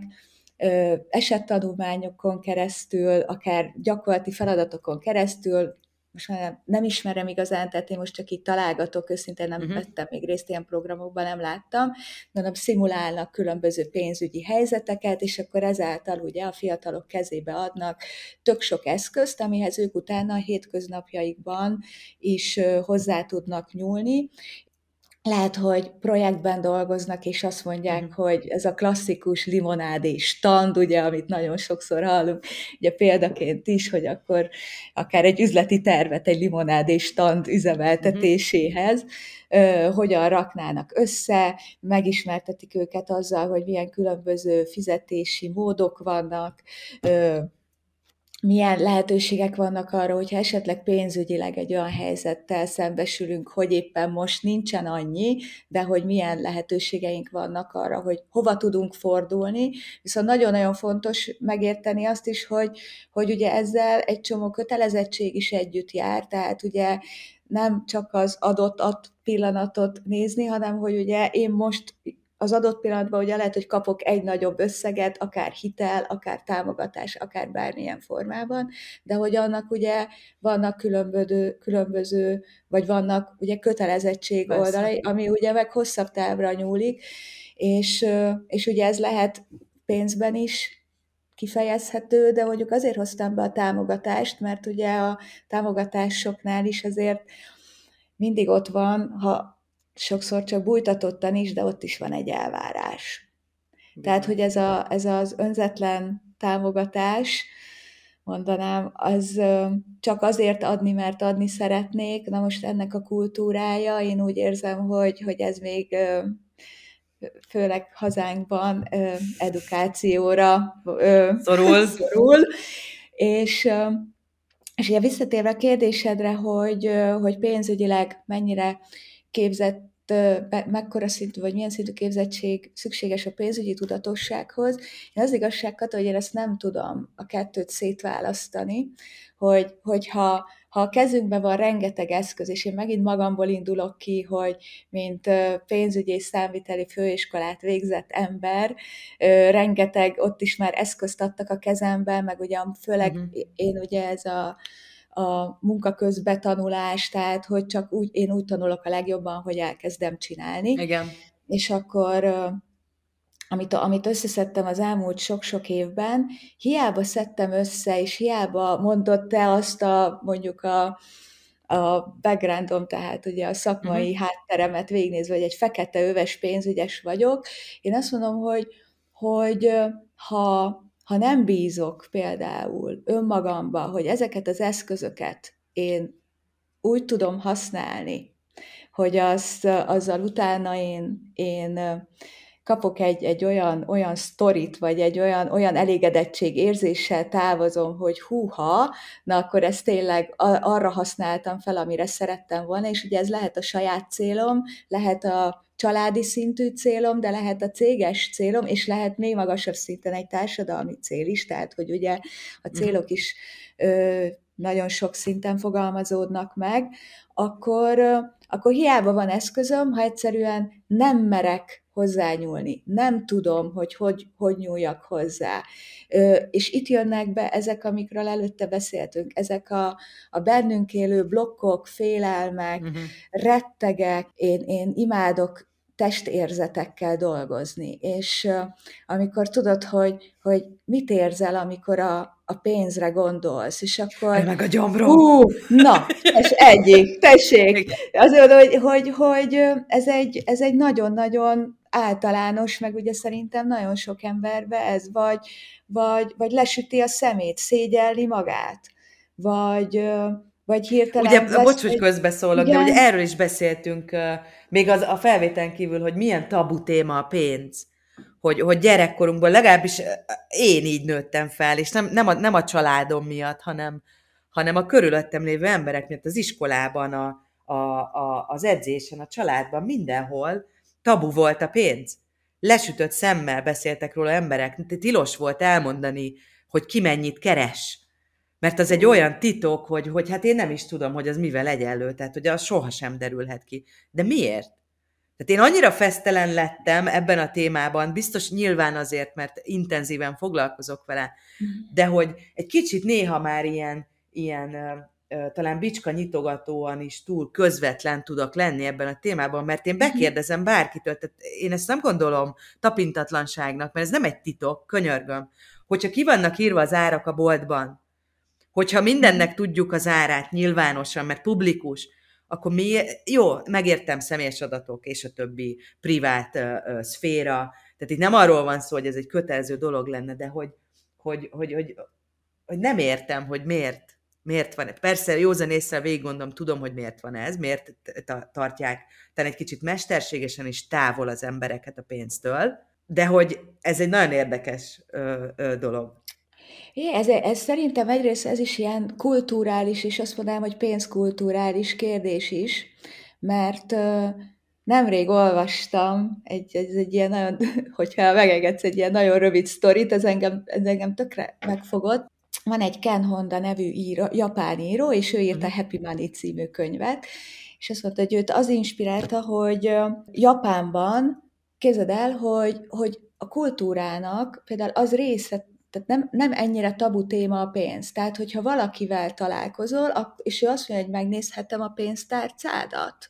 esettanulmányokon keresztül, akár gyakorlati feladatokon keresztül, most már nem ismerem igazán, tehát én most csak így találgatok, őszintén nem uh-huh. vettem még részt ilyen programokban, nem láttam, de szimulálnak különböző pénzügyi helyzeteket, és akkor ezáltal ugye a fiatalok kezébe adnak tök sok eszközt, amihez ők utána a hétköznapjaikban is hozzá tudnak nyúlni. Lehet, hogy projektben dolgoznak, és azt mondják, uh-huh. hogy ez a klasszikus limonádé stand, ugye, amit nagyon sokszor hallunk, ugye példaként is, hogy akkor akár egy üzleti tervet egy limonádé stand üzemeltetéséhez, uh-huh. uh, hogyan raknának össze, megismertetik őket azzal, hogy milyen különböző fizetési módok vannak, uh, milyen lehetőségek vannak arra, hogyha esetleg pénzügyileg egy olyan helyzettel szembesülünk, hogy éppen most nincsen annyi, de hogy milyen lehetőségeink vannak arra, hogy hova tudunk fordulni. Viszont nagyon-nagyon fontos megérteni azt is, hogy, hogy ugye ezzel egy csomó kötelezettség is együtt jár, tehát ugye nem csak az adott, adott pillanatot nézni, hanem hogy ugye én most az adott pillanatban ugye lehet, hogy kapok egy nagyobb összeget, akár hitel, akár támogatás, akár bármilyen formában, de hogy annak ugye vannak különböző, különböző vagy vannak ugye kötelezettség Persze. oldalai, ami ugye meg hosszabb távra nyúlik, és, és ugye ez lehet pénzben is, kifejezhető, de mondjuk azért hoztam be a támogatást, mert ugye a támogatásoknál is azért mindig ott van, ha sokszor csak bújtatottan is, de ott is van egy elvárás. Tehát, hogy Bizony. ez, a, ez az önzetlen támogatás, mondanám, az csak azért adni, mert adni szeretnék. Na most ennek a kultúrája, én úgy érzem, hogy, hogy ez még főleg hazánkban edukációra Szorul. szorul. És, és ugye visszatérve a kérdésedre, hogy, hogy pénzügyileg mennyire képzett, mekkora szintű, vagy milyen szintű képzettség szükséges a pénzügyi tudatossághoz. Én az igazság, Kata, hogy én ezt nem tudom a kettőt szétválasztani, hogy, hogyha ha a kezünkben van rengeteg eszköz, és én megint magamból indulok ki, hogy mint pénzügyi és számviteli főiskolát végzett ember, rengeteg, ott is már eszközt adtak a kezembe, meg ugye főleg uh-huh. én ugye ez a a munkaközbetanulás, tehát hogy csak úgy, én úgy tanulok a legjobban, hogy elkezdem csinálni. Igen. És akkor, amit, amit összeszedtem az elmúlt sok-sok évben, hiába szedtem össze, és hiába mondott te azt a, mondjuk a, a backgroundom, tehát ugye a szakmai uh-huh. hátteremet végignézve, hogy egy fekete öves pénzügyes vagyok, én azt mondom, hogy, hogy ha ha nem bízok például önmagamba, hogy ezeket az eszközöket én úgy tudom használni, hogy azt, azzal utána én, én kapok egy, egy olyan, olyan sztorit, vagy egy olyan, olyan elégedettség érzéssel távozom, hogy húha, na akkor ezt tényleg arra használtam fel, amire szerettem volna, és ugye ez lehet a saját célom, lehet a családi szintű célom, de lehet a céges célom, és lehet még magasabb szinten egy társadalmi cél is, tehát hogy ugye a célok is ö, nagyon sok szinten fogalmazódnak meg, akkor, ö, akkor hiába van eszközöm, ha egyszerűen nem merek hozzányúlni, nem tudom, hogy hogy, hogy nyúljak hozzá. Ö, és itt jönnek be ezek, amikről előtte beszéltünk, ezek a, a bennünk élő blokkok, félelmek, uh-huh. rettegek, én, én imádok testérzetekkel dolgozni, és uh, amikor tudod, hogy, hogy mit érzel, amikor a, a pénzre gondolsz, és akkor... Meg a gyomrom! Hú, na, és egyik, tessék! Azért, hogy, hogy, hogy ez, egy, ez egy nagyon-nagyon általános, meg ugye szerintem nagyon sok emberbe ez, vagy, vagy, vagy lesüti a szemét, szégyelli magát, vagy... vagy hirtelen... Ugye, bocs, hogy közbeszólok, igen? de ugye erről is beszéltünk, még az a felvételen kívül, hogy milyen tabu téma a pénz. Hogy, hogy gyerekkorunkban, legalábbis én így nőttem fel, és nem, nem, a, nem a családom miatt, hanem, hanem a körülöttem lévő emberek miatt, az iskolában, a, a, a, az edzésen, a családban, mindenhol tabu volt a pénz. Lesütött szemmel beszéltek róla emberek, tilos volt elmondani, hogy ki mennyit keres. Mert az egy olyan titok, hogy, hogy hát én nem is tudom, hogy az mivel egyenlő, tehát hogy az sohasem derülhet ki. De miért? Tehát én annyira fesztelen lettem ebben a témában, biztos nyilván azért, mert intenzíven foglalkozok vele, de hogy egy kicsit néha már ilyen, ilyen talán bicska nyitogatóan is túl közvetlen tudok lenni ebben a témában, mert én bekérdezem bárkitől, tehát én ezt nem gondolom tapintatlanságnak, mert ez nem egy titok, könyörgöm. Hogyha ki vannak írva az árak a boltban, hogyha mindennek tudjuk az árát nyilvánosan, mert publikus, akkor mi, jó, megértem, személyes adatok és a többi privát uh, uh, szféra, tehát itt nem arról van szó, hogy ez egy kötelező dolog lenne, de hogy, hogy, hogy, hogy, hogy nem értem, hogy miért, miért van. Persze józan észre végig gondolom, tudom, hogy miért van ez, miért tartják talán egy kicsit mesterségesen is távol az embereket a pénztől, de hogy ez egy nagyon érdekes ö, ö, dolog. É, ez, ez szerintem egyrészt ez is ilyen kulturális, és azt mondanám, hogy pénzkulturális kérdés is, mert uh, nemrég olvastam, egy, ez egy ilyen nagyon, hogyha megengedsz egy ilyen nagyon rövid sztorit, ez engem, ez engem tökre megfogott. Van egy Ken Honda nevű író, japán író, és ő írta uh-huh. Happy Money című könyvet, és azt mondta, hogy őt az inspirálta, hogy uh, Japánban, képzeld el, hogy, hogy a kultúrának például az része, tehát nem, nem ennyire tabu téma a pénz. Tehát, hogyha valakivel találkozol, és ő azt mondja, hogy megnézhetem a pénztárcádat,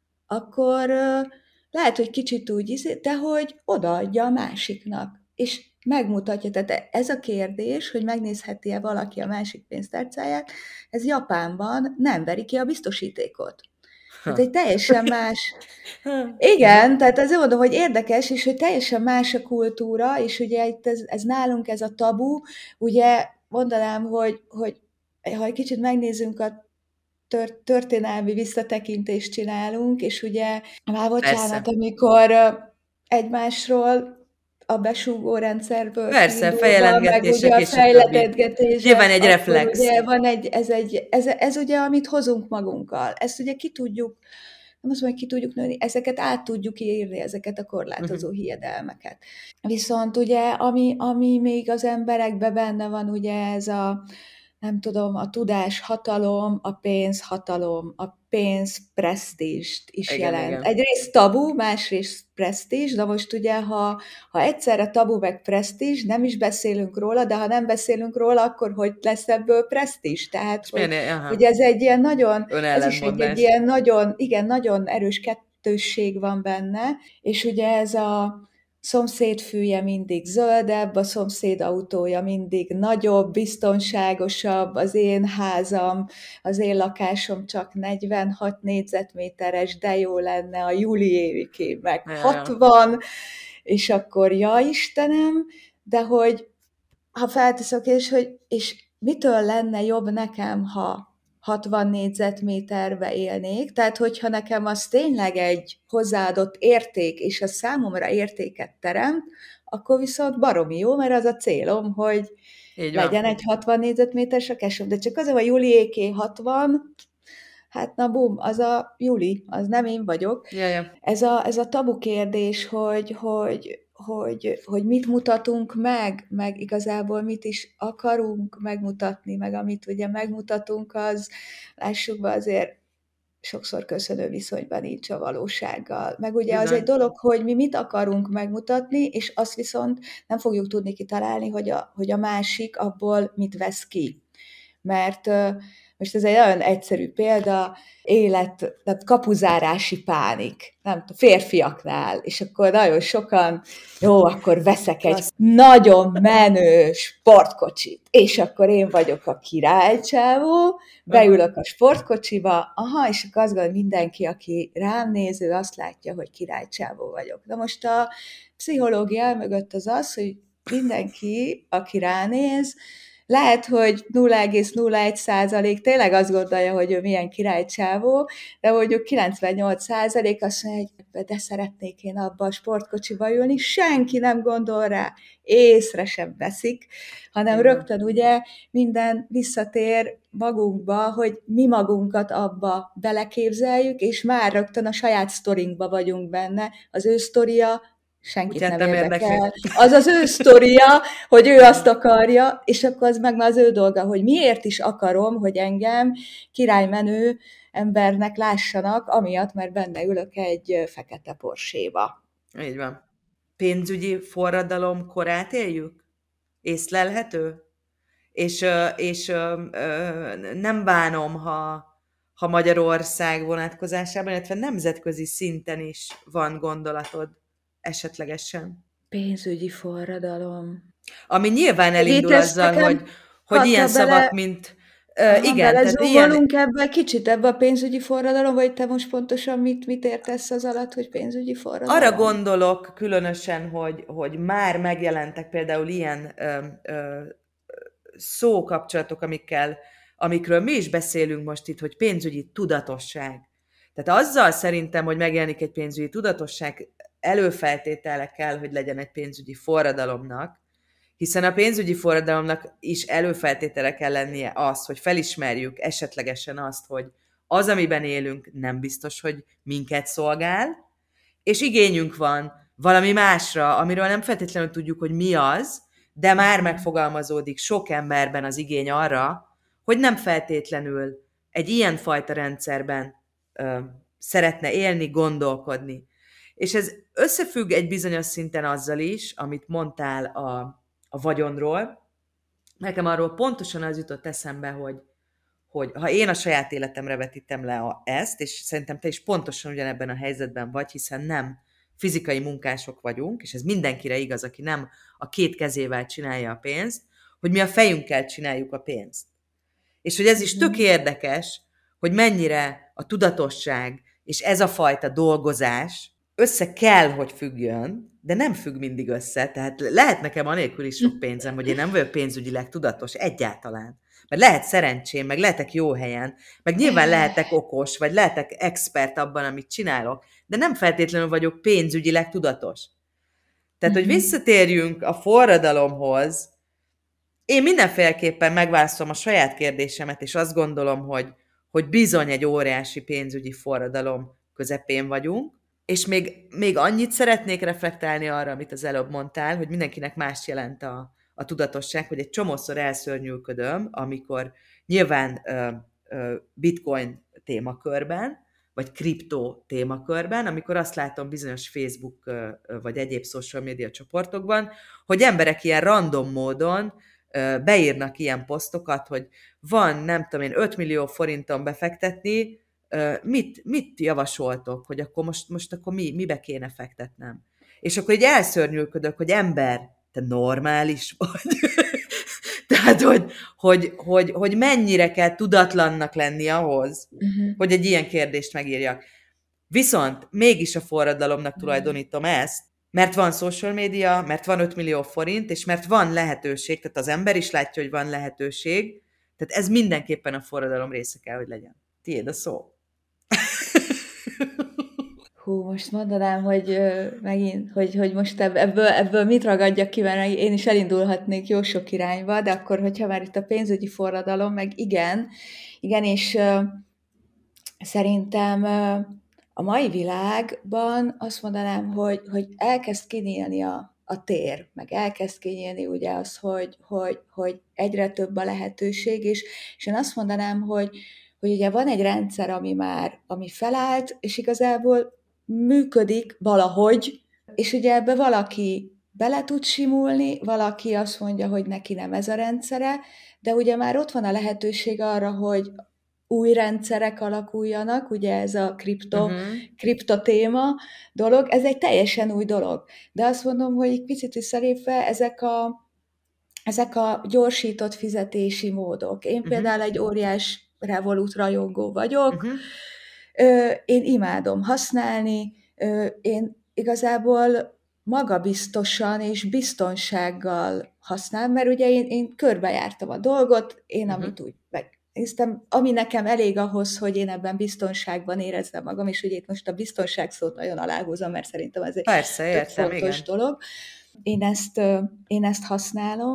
akkor lehet, hogy kicsit úgy, de hogy odaadja a másiknak. És megmutatja. Tehát ez a kérdés, hogy megnézheti-e valaki a másik pénztárcáját, ez Japánban nem veri ki a biztosítékot. Tehát egy teljesen más... Igen, tehát azért mondom, hogy érdekes, és hogy teljesen más a kultúra, és ugye itt ez, ez nálunk ez a tabu, ugye mondanám, hogy, hogy ha egy kicsit megnézzünk a tört, történelmi visszatekintést csinálunk, és ugye már bocsánat, Persze. amikor egymásról a besúgó rendszerből Persze, kiindulva, meg ugye fejelentgetések a és a többi. Nyilván fejletetgetések, egy akkor reflex. ugye van egy, ez, egy, ez, ez ugye, amit hozunk magunkkal. Ezt ugye ki tudjuk, nem azt mondom, hogy ki tudjuk nőni, ezeket át tudjuk írni, ezeket a korlátozó Uh-huh. hiedelmeket. Viszont ugye, ami, ami még az emberekben benne van, ugye ez a, nem tudom, a tudás hatalom, a pénz hatalom, a pénz presztízst is Igen, jelent. igen. Egyrészt tabu, másrészt presztízs, de most ugye, ha, ha egyszerre tabu meg presztízs, nem is beszélünk róla, de ha nem beszélünk róla, akkor hogy lesz ebből presztízs? Tehát, És hogy, milyen, hogy aha, ez egy ilyen nagyon, ez is egy, egy önellentmondás. ilyen nagyon, igen, nagyon erős kettősség van benne, és ugye ez a szomszéd fűje mindig zöldebb, a szomszéd autója mindig nagyobb, biztonságosabb, az én házam, az én lakásom csak negyvenhat négyzetméteres, de jó lenne, a Juliéviké meg Ja, ja. hatvan, és akkor ja Istenem, de hogy ha felteszek, és hogy és mitől lenne jobb nekem, ha hatvan négyzetméterbe élnék, tehát hogyha nekem az tényleg egy hozzáadott érték, és az számomra értéket teremt, akkor viszont baromi jó, mert az a célom, hogy Így legyen van. egy hatvan négyzetméteres lakásom. De csak azért, hogy a Juliéké hatvan, hát na bum, az a Juli, az nem én vagyok. Ja, ja. Ez a, ez a tabu kérdés, hogy, hogy, hogy, hogy mit mutatunk meg, meg igazából mit is akarunk megmutatni, meg amit ugye megmutatunk, az lássuk be azért sokszor köszönő viszonyban nincs a valósággal. Meg ugye az egy Bizony. dolog, hogy mi mit akarunk megmutatni, és azt viszont nem fogjuk tudni kitalálni, hogy a, hogy a másik abból mit vesz ki. Mert most ez egy nagyon egyszerű példa, élet, tehát kapuzárási pánik, nem tudom, férfiaknál, és akkor nagyon sokan, jó, akkor veszek egy Klassz. nagyon menő sportkocsit, és akkor én vagyok a királycsávó, beülök a sportkocsiba, aha, és akkor azt gondolom, mindenki, aki rám néző, azt látja, hogy királycsávó vagyok. Na most a pszichológia mögött az az, hogy mindenki, aki ránéz, lehet, hogy nulla egész nulla egy százalék tényleg azt gondolja, hogy ő milyen királycsávó, de mondjuk kilencvennyolc százalék azt mondja, hogy de szeretnék én abba a sportkocsiba ülni, senki nem gondol rá, észre sem veszik, hanem Igen. rögtön ugye minden visszatér magunkba, hogy mi magunkat abba beleképzeljük, és már rögtön a saját sztorinkba vagyunk benne, az ő sztoria senkit Úgyhogy nem nem érdekel. érdekel. Az az ő sztoria, hogy ő azt akarja, és akkor az meg már az ő dolga, hogy miért is akarom, hogy engem királymenő embernek lássanak, amiatt, mert benne ülök egy fekete Porséba. Így van. Pénzügyi forradalom korát éljük? Észlelhető? És, ö, és ö, ö, nem bánom, ha, ha Magyarország vonatkozásában, illetve nemzetközi szinten is van gondolatod esetlegesen. Pénzügyi forradalom. Ami nyilván elindul Itt ezt azzal, hogy, nekem, hogy ha ilyen te szavak, bele, mint ö, ha igen, tehát ilyen, belezúgolunk ebbe kicsit ebbe a pénzügyi forradalom, vagy te most pontosan mit, mit értesz az alatt, hogy pénzügyi arra forradalom? gondolok különösen, hogy, hogy már megjelentek például ilyen ö, ö, szókapcsolatok, amikkel, amikről mi is beszélünk most itt, hogy pénzügyi tudatosság. Tehát azzal szerintem, hogy megjelenik egy pénzügyi tudatosság, előfeltétele kell, hogy legyen egy pénzügyi forradalomnak, hiszen a pénzügyi forradalomnak is előfeltétele kell lennie az, hogy felismerjük esetlegesen azt, hogy az, amiben élünk, nem biztos, hogy minket szolgál, és igényünk van valami másra, amiről nem feltétlenül tudjuk, hogy mi az, de már megfogalmazódik sok emberben az igény arra, hogy nem feltétlenül egy ilyen fajta rendszerben ö, szeretne élni, gondolkodni. És ez összefügg egy bizonyos szinten azzal is, amit mondtál a, a vagyonról. Nekem arról pontosan az jutott eszembe, hogy, hogy ha én a saját életemre vetítem le a, ezt, és szerintem te is pontosan ugyanebben a helyzetben vagy, hiszen nem fizikai munkások vagyunk, és ez mindenkire igaz, aki nem a két kezével csinálja a pénzt, hogy mi a fejünkkel csináljuk a pénzt. És hogy ez is tök érdekes, hogy mennyire a tudatosság és ez a fajta dolgozás össze kell, hogy függjön, de nem függ mindig össze. Tehát lehet nekem anélkül is sok pénzem, hogy én nem vagyok pénzügyileg tudatos egyáltalán. Mert lehet szerencsém, meg lehetek jó helyen, meg nyilván lehetek okos, vagy lehetek expert abban, amit csinálok, de nem feltétlenül vagyok pénzügyileg tudatos. Tehát, hogy visszatérjünk a forradalomhoz, én mindenféleképpen megválaszolom a saját kérdésemet, és azt gondolom, hogy, hogy bizony egy óriási pénzügyi forradalom közepén vagyunk, és még, még annyit szeretnék reflektálni arra, amit az előbb mondtál, hogy mindenkinek más jelent a, a tudatosság, hogy egy csomószor elszörnyűködöm, amikor nyilván ö, ö, bitcoin témakörben, vagy kriptó témakörben, amikor azt látom bizonyos Facebook ö, vagy egyéb social media csoportokban, hogy emberek ilyen random módon ö, beírnak ilyen posztokat, hogy van, nem tudom én, öt millió forinton befektetni, Mit, mit javasoltok, hogy akkor most, most akkor mi, mibe kéne fektetnem? És akkor így elszörnyűködök, hogy ember, te normális vagy. Tehát, hogy, hogy, hogy, hogy mennyire kell tudatlannak lenni ahhoz, uh-huh. hogy egy ilyen kérdést megírjak. Viszont mégis a forradalomnak tulajdonítom ezt, mert van social media, mert van öt millió forint, és mert van lehetőség, tehát az ember is látja, hogy van lehetőség, tehát ez mindenképpen a forradalom része kell, hogy legyen. Tiéd a szó. Hú, most mondanám, hogy uh, megint, hogy, hogy most ebből, ebből mit ragadjak ki, mert én is elindulhatnék jó sok irányba, de akkor, hogyha már itt a pénzügyi forradalom, meg igen, igen, és uh, szerintem uh, a mai világban azt mondanám, hogy, hogy elkezd kinyílni a, a tér, meg elkezd kinyílni ugye az, hogy, hogy, hogy egyre több a lehetőség, és, és én azt mondanám, hogy, hogy ugye van egy rendszer, ami már ami felállt, és igazából működik valahogy, és ugye ebbe valaki bele tud simulni, valaki azt mondja, hogy neki nem ez a rendszere, de ugye már ott van a lehetőség arra, hogy új rendszerek alakuljanak, ugye ez a kripto, uh-huh. kriptotéma dolog, ez egy teljesen új dolog. De azt mondom, hogy egy picit visszalépve ezek a, ezek a gyorsított fizetési módok. Én uh-huh. például egy óriás Revolut rajongó vagyok, uh-huh. Én imádom használni, én igazából magabiztosan és biztonsággal használom, mert ugye én, én körbejártam a dolgot, én uh-huh. amit úgy megnéztem, ami nekem elég ahhoz, hogy én ebben biztonságban érezzem magam, és ugye itt most a biztonság szót nagyon aláhúzom, mert szerintem ez egy Persze, értem, fontos igen. dolog. Én ezt, én ezt használom,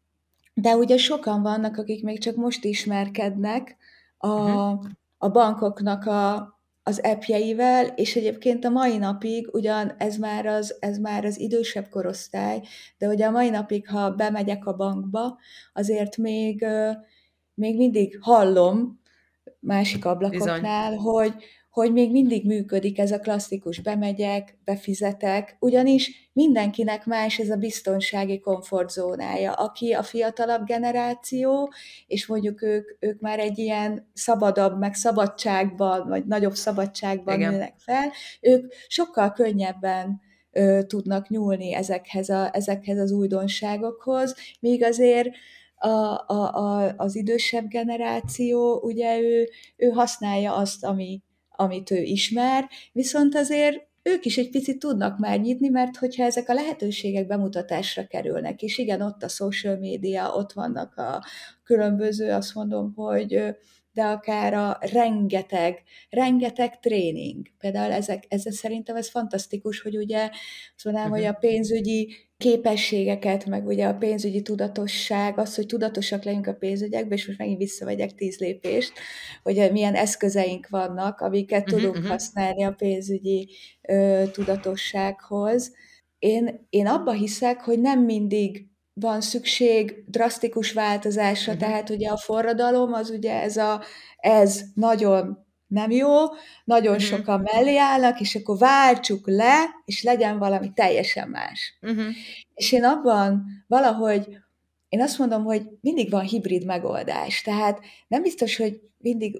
de ugye sokan vannak, akik még csak most ismerkednek a, uh-huh. a bankoknak a az appjeivel, és egyébként a mai napig, ugyan ez már, az, ez már az idősebb korosztály, de ugye a mai napig, ha bemegyek a bankba, azért még, még mindig hallom másik ablakoknál, hogy, hogy még mindig működik ez a klasszikus bemegyek, befizetek, ugyanis mindenkinek más ez a biztonsági komfortzónája. Aki a fiatalabb generáció, és mondjuk ők, ők már egy ilyen szabadabb, meg szabadságban, vagy nagyobb szabadságban Igen. nőnek fel, ők sokkal könnyebben ö, tudnak nyúlni ezekhez, a, ezekhez az újdonságokhoz, míg azért A, a, a, az idősebb generáció, ugye ő, ő használja azt, ami, amit ő ismer, viszont azért ők is egy picit tudnak már nyitni, mert hogyha ezek a lehetőségek bemutatásra kerülnek, és igen, ott a social media, ott vannak a különböző, azt mondom, hogy de akár a rengeteg, rengeteg tréning. Például ezek, ez szerintem ez fantasztikus, hogy ugye azt mondanám, uh-huh. hogy a pénzügyi képességeket, meg ugye a pénzügyi tudatosság, az, hogy tudatosak legyünk a pénzügyekben, és most megint visszavegyek tíz lépést, hogy milyen eszközeink vannak, amiket uh-huh, tudunk uh-huh. használni a pénzügyi ö, tudatossághoz. Én, én abba hiszek, hogy nem mindig van szükség drasztikus változásra, uh-huh. tehát ugye a forradalom az ugye ez a, ez nagyon nem jó, nagyon uh-huh. sokan mellé állnak, és akkor váltsuk le, és legyen valami teljesen más. Uh-huh. És én abban valahogy, én azt mondom, hogy mindig van hibrid megoldás, tehát nem biztos, hogy mindig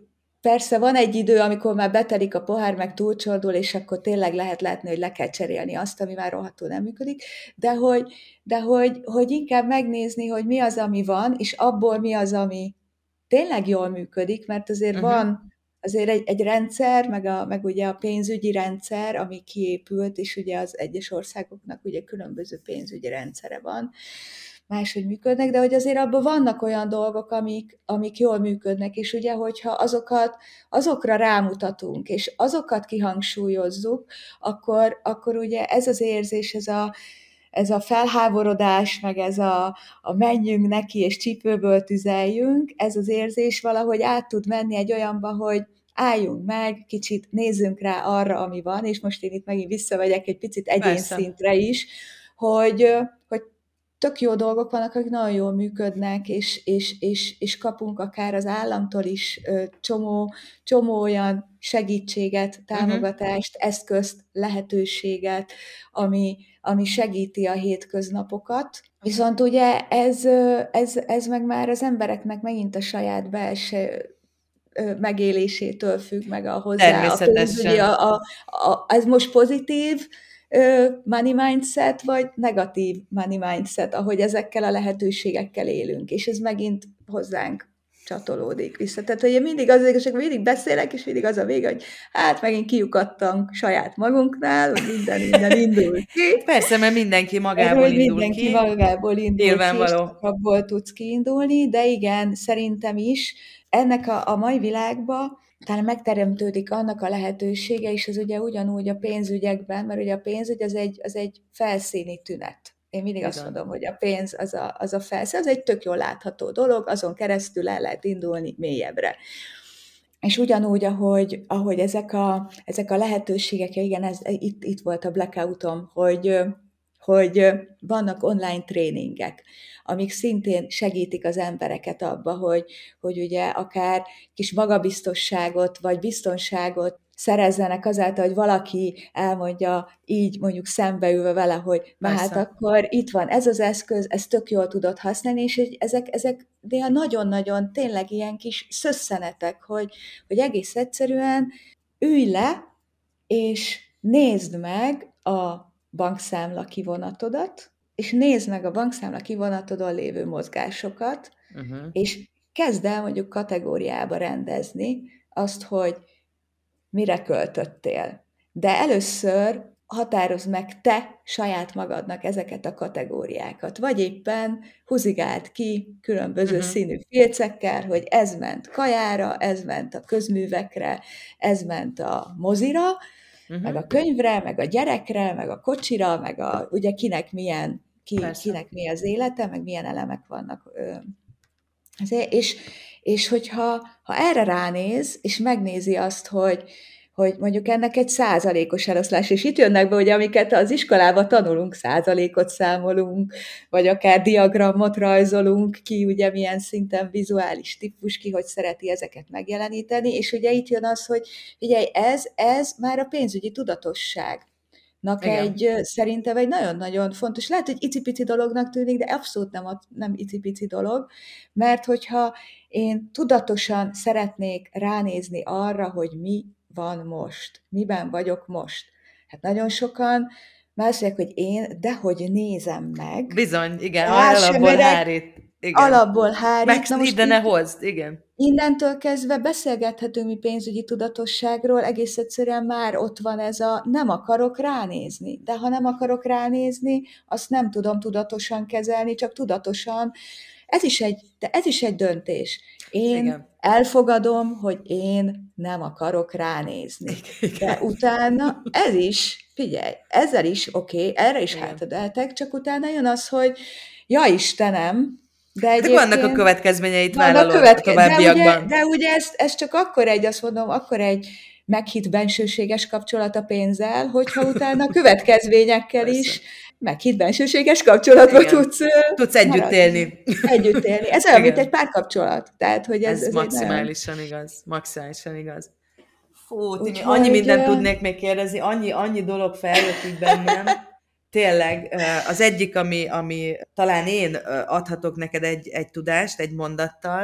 Persze van egy idő, amikor már betelik a pohár, meg túlcsordul, és akkor tényleg lehet látni, hogy le kell cserélni azt, ami már rohadtul nem működik, de hogy, de hogy, hogy inkább megnézni, hogy mi az, ami van, és abból mi az, ami tényleg jól működik, mert azért Uh-huh. van azért egy, egy rendszer, meg, a, meg ugye a pénzügyi rendszer, ami kiépült, és ugye az egyes országoknak ugye különböző pénzügyi rendszere van, máshogy működnek, de hogy azért abban vannak olyan dolgok, amik, amik jól működnek, és ugye, hogyha azokat, azokra rámutatunk, és azokat kihangsúlyozzuk, akkor, akkor ugye ez az érzés, ez a, ez a felháborodás, meg ez a, a menjünk neki, és csípőből tüzeljünk, ez az érzés valahogy át tud menni egy olyanba, hogy álljunk meg, kicsit nézzünk rá arra, ami van, és most én itt megint visszamegyek egy picit egyén Persze. szintre is, hogy, hogy tök jó dolgok vannak, akik nagyon jól működnek, és, és, és, és kapunk akár az államtól is csomó, csomó olyan segítséget, támogatást, uh-huh. eszközt, lehetőséget, ami, ami segíti a hétköznapokat. Viszont ugye ez, ez, ez meg már az embereknek megint a saját belső megélésétől függ, meg a hozzá. A pénzügyi, a, a, a, ez most pozitív money mindset, vagy negatív money mindset, ahogy ezekkel a lehetőségekkel élünk. És ez megint hozzánk csatolódik vissza. Tehát, hogy én mindig az igazság, mindig beszélek, és mindig az a vége, hogy hát megint kiukadtunk saját magunknál, hogy minden, minden indul ki. Persze, mert mindenki magából Erről, indul mindenki ki. magából indul Nyilvánvaló. ki, és abból tudsz kiindulni, de igen, szerintem is ennek a, a mai világban talán megteremtődik annak a lehetősége, és ez ugye ugyanúgy a pénzügyekben, mert ugye a pénzügy az egy, az egy felszíni tünet. Én mindig azt mondom, hogy a pénz az a, az a felszín, az egy tök jól látható dolog, azon keresztül el lehet indulni mélyebbre. És ugyanúgy, ahogy, ahogy ezek, a, ezek a lehetőségek, ja igen, ez, itt, itt volt a blackoutom, hogy, hogy vannak online tréningek, amik szintén segítik az embereket abba, hogy, hogy ugye akár kis magabiztosságot, vagy biztonságot szerezzenek azáltal, hogy valaki elmondja így mondjuk szembeülve vele, hogy na hát akkor itt van ez az eszköz, ezt tök jól tudod használni, és ezek, ezek néha nagyon-nagyon tényleg ilyen kis szösszenetek, hogy, hogy egész egyszerűen ülj le, és nézd meg a bankszámla kivonatodat, és nézd meg a bankszámla kivonatodon lévő mozgásokat, uh-huh. és kezd el mondjuk kategóriába rendezni azt, hogy mire költöttél. De először határozd meg te saját magadnak ezeket a kategóriákat. Vagy éppen húzigáld ki különböző uh-huh. színű filcekkel, hogy ez ment kajára, ez ment a közművekre, ez ment a mozira, uh-huh. meg a könyvre, meg a gyerekre, meg a kocsira, meg a, ugye kinek milyen, ki, kinek mi az élete, meg milyen elemek vannak. És, és hogyha ha erre ránéz, és megnézi azt, hogy, hogy mondjuk ennek egy százalékos eloszlás, és itt jönnek be, ugye, amiket az iskolában tanulunk, százalékot számolunk, vagy akár diagramot rajzolunk ki, ugye milyen szinten vizuális típus, ki hogy szereti ezeket megjeleníteni, és ugye itt jön az, hogy ugye ez, ez már a pénzügyi tudatosság. Egy, szerintem egy nagyon-nagyon fontos, lehet, hogy icipici dolognak tűnik, de abszolút nem, nem icipici dolog, mert hogyha én tudatosan szeretnék ránézni arra, hogy mi van most, miben vagyok most. Hát nagyon sokan már azt mondják, hogy én, dehogy nézem meg. Bizony, igen, alapból hárít. Igen. Alapból hárít. Meg ide ne hozd, igen. Innentől kezdve beszélgethetünk mi pénzügyi tudatosságról, egész egyszerűen már ott van ez a nem akarok ránézni. De ha nem akarok ránézni, azt nem tudom tudatosan kezelni, csak tudatosan. Ez is egy, de ez is egy döntés. Én igen. elfogadom, hogy én nem akarok ránézni. Igen. De utána ez is, figyelj, ezzel is oké, okay, erre is hátradeltek, csak utána jön az, hogy ja Istenem, de egyébként... vannak a következményeit vállaló a továbbiakban. De ugye, de ugye ez, ez csak akkor egy, azt mondom, akkor egy meghitt bensőséges kapcsolat a pénzzel, hogyha utána a következményekkel Persze. is meghitt bensőséges kapcsolatba Igen. tudsz Tudsz együtt maradni. élni. Együtt élni. Ez olyan, mint egy párkapcsolat. Tehát, hogy ez, ez, ez maximálisan nagyon... igaz. Maximálisan igaz. Fú, Timi, Úgy, annyi mindent hogy... tudnék még kérdezni, annyi, annyi dolog feljött így bennem. Tényleg, az egyik, ami, ami talán én adhatok neked egy, egy tudást, egy mondattal,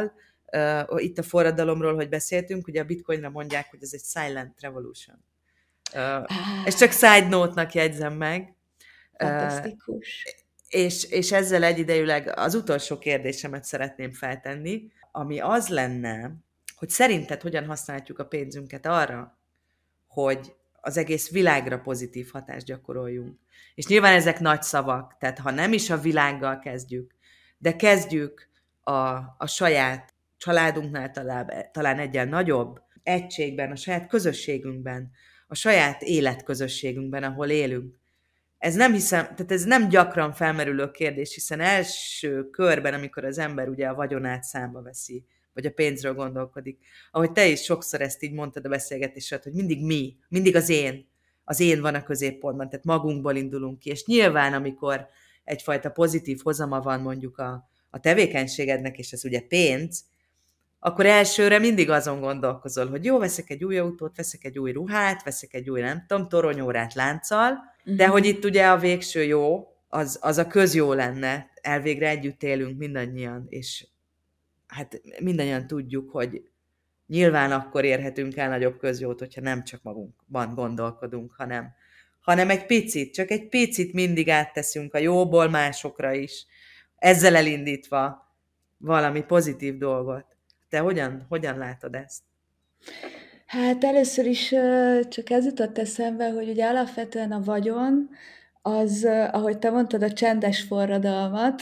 uh, itt a forradalomról, hogy beszéltünk, ugye a bitcoinra mondják, hogy ez egy silent revolution. Uh, és csak side note-nak jegyzem meg. Fantasztikus. Uh, és, és ezzel egyidejűleg az utolsó kérdésemet szeretném feltenni, ami az lenne, hogy szerinted hogyan használhatjuk a pénzünket arra, hogy az egész világra pozitív hatást gyakoroljunk. És nyilván ezek nagy szavak, tehát ha nem is a világgal kezdjük, de kezdjük a, a saját családunknál talán, talán egyen nagyobb egységben, a saját közösségünkben, a saját életközösségünkben, ahol élünk. Ez nem hiszem, tehát ez nem gyakran felmerülő kérdés, hiszen első körben, amikor az ember ugye a vagyonát számba veszi, vagy a pénzről gondolkodik, ahogy te is sokszor ezt így mondtad a beszélgetésed, hogy mindig mi, mindig az én, az én van a középpontban, tehát magunkból indulunk ki, és nyilván, amikor egyfajta pozitív hozama van mondjuk a, a tevékenységednek, és ez ugye pénz, akkor elsőre mindig azon gondolkozol, hogy jó, veszek egy új autót, veszek egy új ruhát, veszek egy új, nem tudom, toronyórát lánccal, de hogy itt ugye a végső jó, az, az a közjó lenne, elvégre együtt élünk mindannyian, és hát mindannyian tudjuk, hogy nyilván akkor érhetünk el nagyobb közjót, hogyha nem csak magunkban gondolkodunk, hanem, hanem egy picit, csak egy picit mindig átteszünk a jóból másokra is, ezzel elindítva valami pozitív dolgot. Te hogyan, hogyan látod ezt? Hát először is csak ez jutott eszembe, hogy ugye alapvetően a vagyon, az, ahogy te mondtad, a csendes forradalmat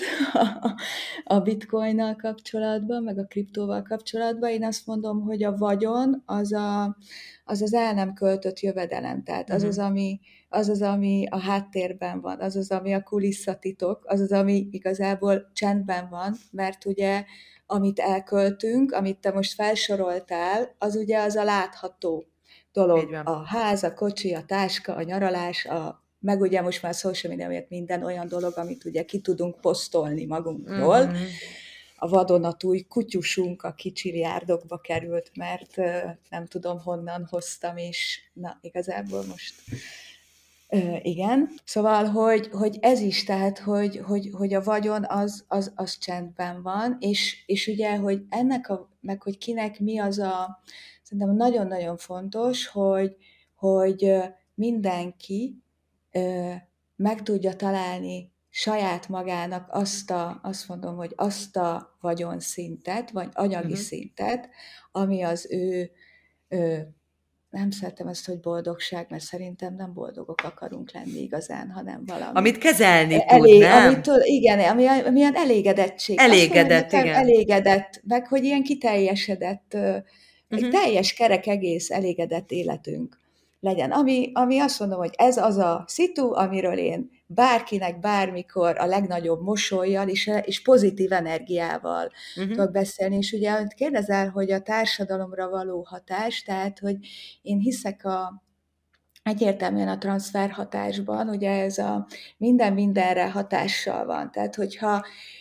a bitcoinnal kapcsolatban, meg a kriptóval kapcsolatban, én azt mondom, hogy a vagyon az a, az, az el nem költött jövedelem, tehát az, az, ami, az az, ami a háttérben van, az az, ami a kulisszatitok, az az, ami igazából csendben van, mert ugye amit elköltünk, amit te most felsoroltál, az ugye az a látható dolog. A ház, a kocsi, a táska, a nyaralás, a, meg ugye most már social media miatt minden olyan dolog, amit ugye ki tudunk posztolni magunkról. Mm-hmm. A vadonatúj kutyusunk a kicsiliárdokba került, mert nem tudom honnan hoztam, és na igazából most... Ö, igen, szóval, hogy, hogy ez is, tehát, hogy, hogy, hogy a vagyon az, az, az csendben van, és, és ugye, hogy ennek, a, meg hogy kinek mi az a, szerintem nagyon-nagyon fontos, hogy, hogy mindenki ö, meg tudja találni saját magának azt a, azt mondom, hogy azt a vagyonszintet, vagy anyagi uh-huh. szintet, ami az ő, ő nem szeretem ezt, hogy boldogság, mert szerintem nem boldogok akarunk lenni igazán, hanem valami. Amit kezelni elég, tud, nem? Amitől, igen, ami, amilyen elégedettség. Elégedett, mondom, igen. Elégedett, meg hogy ilyen kiteljesedett, uh-huh. egy teljes kerek egész elégedett életünk legyen. Ami, ami azt mondom, hogy ez az a szitu, amiről én bárkinek bármikor a legnagyobb mosollyal és, és pozitív energiával uh-huh. tudok beszélni. És ugye kérdezel, hogy a társadalomra való hatás, tehát, hogy én hiszek a egyértelműen a transfer hatásban, ugye ez a minden mindenre hatással van. Tehát, hogyha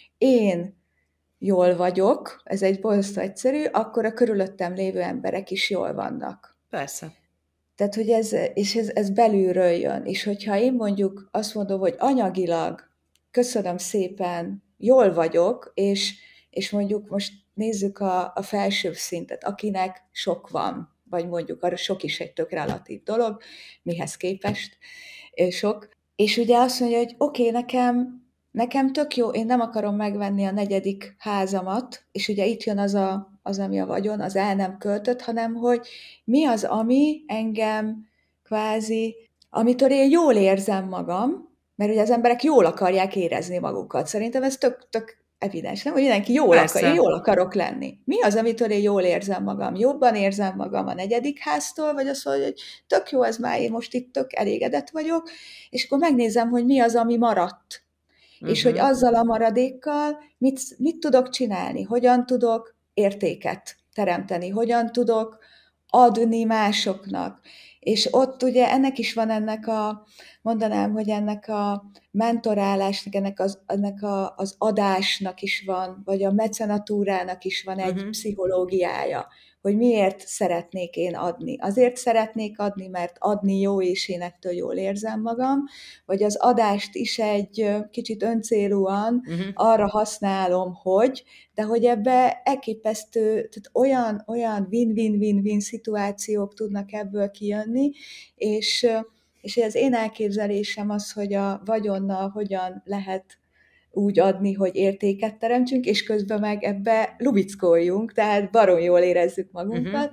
én jól vagyok, ez egy borzasztó egyszerű, akkor a körülöttem lévő emberek is jól vannak. Persze. Tehát, hogy ez, és ez, ez belülről jön. És hogyha én mondjuk azt mondom, hogy anyagilag, köszönöm szépen, jól vagyok, és, és mondjuk most nézzük a, a felsőbb szintet, akinek sok van, vagy mondjuk arra sok is egy tök relatív dolog, mihez képest sok. És ugye azt mondja, hogy oké, okay, nekem, nekem tök jó, én nem akarom megvenni a negyedik házamat, és ugye itt jön az, a, az, ami a vagyon, az el nem költött, hanem hogy mi az, ami engem kvázi, amitől én jól érzem magam, mert ugye az emberek jól akarják érezni magukat. Szerintem ez tök, tök evidens, nem? Hogy mindenki jól akar, én jól akarok lenni. Mi az, amitől én jól érzem magam? Jobban érzem magam a negyedik háztól, vagy az, hogy tök jó, ez már én most itt tök elégedett vagyok, és akkor megnézem, hogy mi az, ami maradt. Uh-huh. És hogy azzal a maradékkal mit, mit tudok csinálni, hogyan tudok értéket teremteni, hogyan tudok adni másoknak. És ott ugye ennek is van ennek a, mondanám, hogy ennek a mentorálásnak, ennek az, ennek a, az adásnak is van, vagy a mecenatúrának is van egy uh-huh. pszichológiája, hogy miért szeretnék én adni. Azért szeretnék adni, mert adni jó, és én ettől jól érzem magam, vagy az adást is egy kicsit öncélúan uh-huh. arra használom, hogy, de hogy ebbe elképesztő, tehát olyan, olyan win-win-win-win szituációk tudnak ebből kijönni, és, és az én elképzelésem az, hogy a vagyonnal hogyan lehet úgy adni, hogy értéket teremtsünk, és közben meg ebbe lubickoljunk, tehát barom jól érezzük magunkat. Uh-huh.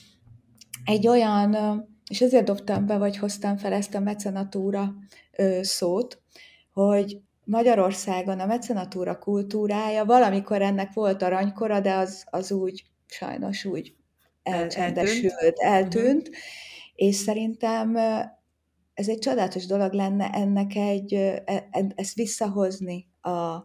Egy olyan, és ezért dobtam be, vagy hoztam fel ezt a mecenatúra szót, hogy Magyarországon a mecenatúra kultúrája, valamikor ennek volt aranykora, de az, az úgy, sajnos úgy elcsendesült, eltűnt, eltűnt uh-huh. és szerintem ez egy csodálatos dolog lenne ennek egy, ezt visszahozni a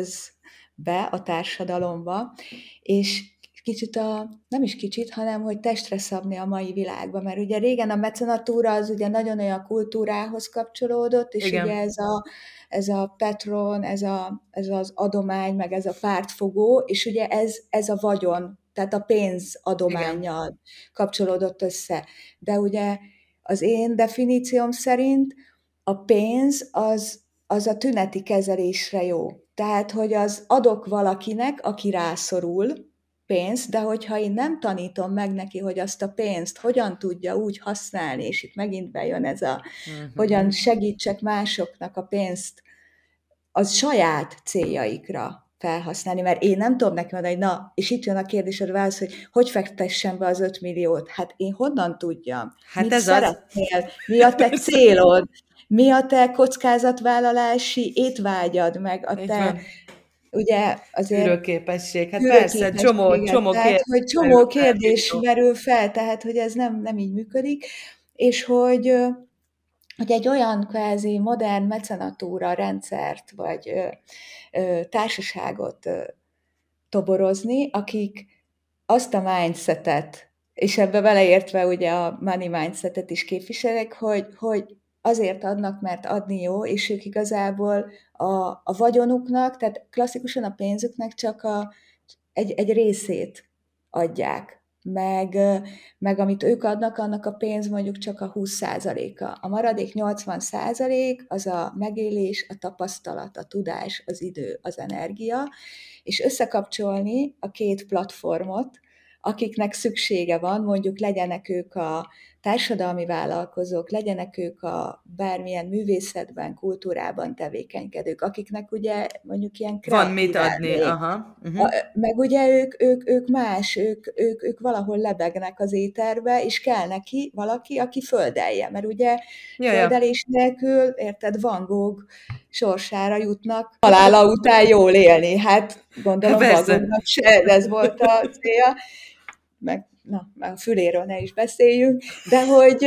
közbe, a társadalomba, és kicsit a, nem is kicsit, hanem hogy testre szabni a mai világba, mert ugye régen a mecenatúra az ugye nagyon olyan kultúrához kapcsolódott, és igen. ugye ez a, ez a patron, ez, a, ez az adomány, meg ez a pártfogó, és ugye ez, ez a vagyon, tehát a pénz adománnyal igen. kapcsolódott össze. De ugye az én definícióm szerint a pénz az, az a tüneti kezelésre jó. Tehát, hogy az adok valakinek, aki rászorul pénzt, de hogyha én nem tanítom meg neki, hogy azt a pénzt hogyan tudja úgy használni, és itt megint bejön ez a, uh-huh. hogyan segítsek másoknak a pénzt az saját céljaikra felhasználni, mert én nem tudom neki mondani, hogy na, és itt jön a kérdésed válasz, hogy hogy fektessen be az öt milliót? Hát én honnan tudjam? Hát mit ez szeretnél? Az... Mi a te célod? Mi a te kockázatvállalási étvágyad, meg a te, ugye azért... Tűrőképesség, hát persze, csomó, csomó tehát, kérdés. Hogy csomó kérdés merül fel, tehát, hogy ez nem, nem így működik, és hogy... hogy egy olyan kvázi modern mecenatúra rendszert, vagy ö, ö, társaságot ö, toborozni, akik azt a mindsetet, és ebbe beleértve ugye a money mindsetet is képviselek, hogy, hogy azért adnak, mert adni jó, és ők igazából a, a vagyonuknak, tehát klasszikusan a pénzüknek csak a, egy, egy részét adják. Meg, meg amit ők adnak, annak a pénz mondjuk csak a húsz százaléka. A maradék nyolcvan százalék az a megélés, a tapasztalat, a tudás, az idő, az energia, és összekapcsolni a két platformot, akiknek szüksége van, mondjuk legyenek ők a társadalmi vállalkozók, legyenek ők a bármilyen művészetben, kultúrában tevékenykedők, akiknek ugye mondjuk ilyen kreatív van mit adni, aha. Uh-huh. A, meg ugye ők, ők, ők más, ők, ők, ők valahol lebegnek az éterbe, és kell neki valaki, aki földelje, mert ugye Jaja. földelés nélkül, érted, Van Gogh sorsára jutnak, halála után jól élni. Hát gondolom Van Goghnak se ez volt a célja, meg na, már a füléről ne is beszéljünk, de hogy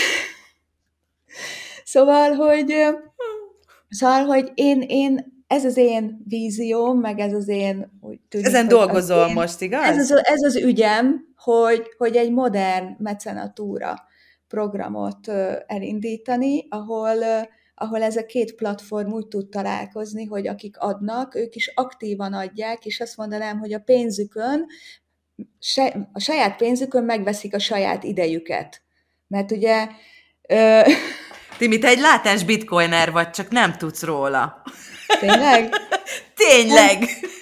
szóval, hogy szóval, hogy én, én ez az én vízióm, meg ez az én úgy tűnik, ezen dolgozol én, most, igaz? Ez az, ez az ügyem, hogy, hogy egy modern mecenatúra programot elindítani, ahol, ahol ez a két platform úgy tud találkozni, hogy akik adnak, ők is aktívan adják, és azt mondanám, hogy a pénzükön, a saját pénzükön megveszik a saját idejüket. Mert ugye... Ö... Timi, te egy látens bitcoiner vagy, csak nem tudsz róla. Tényleg? Tényleg!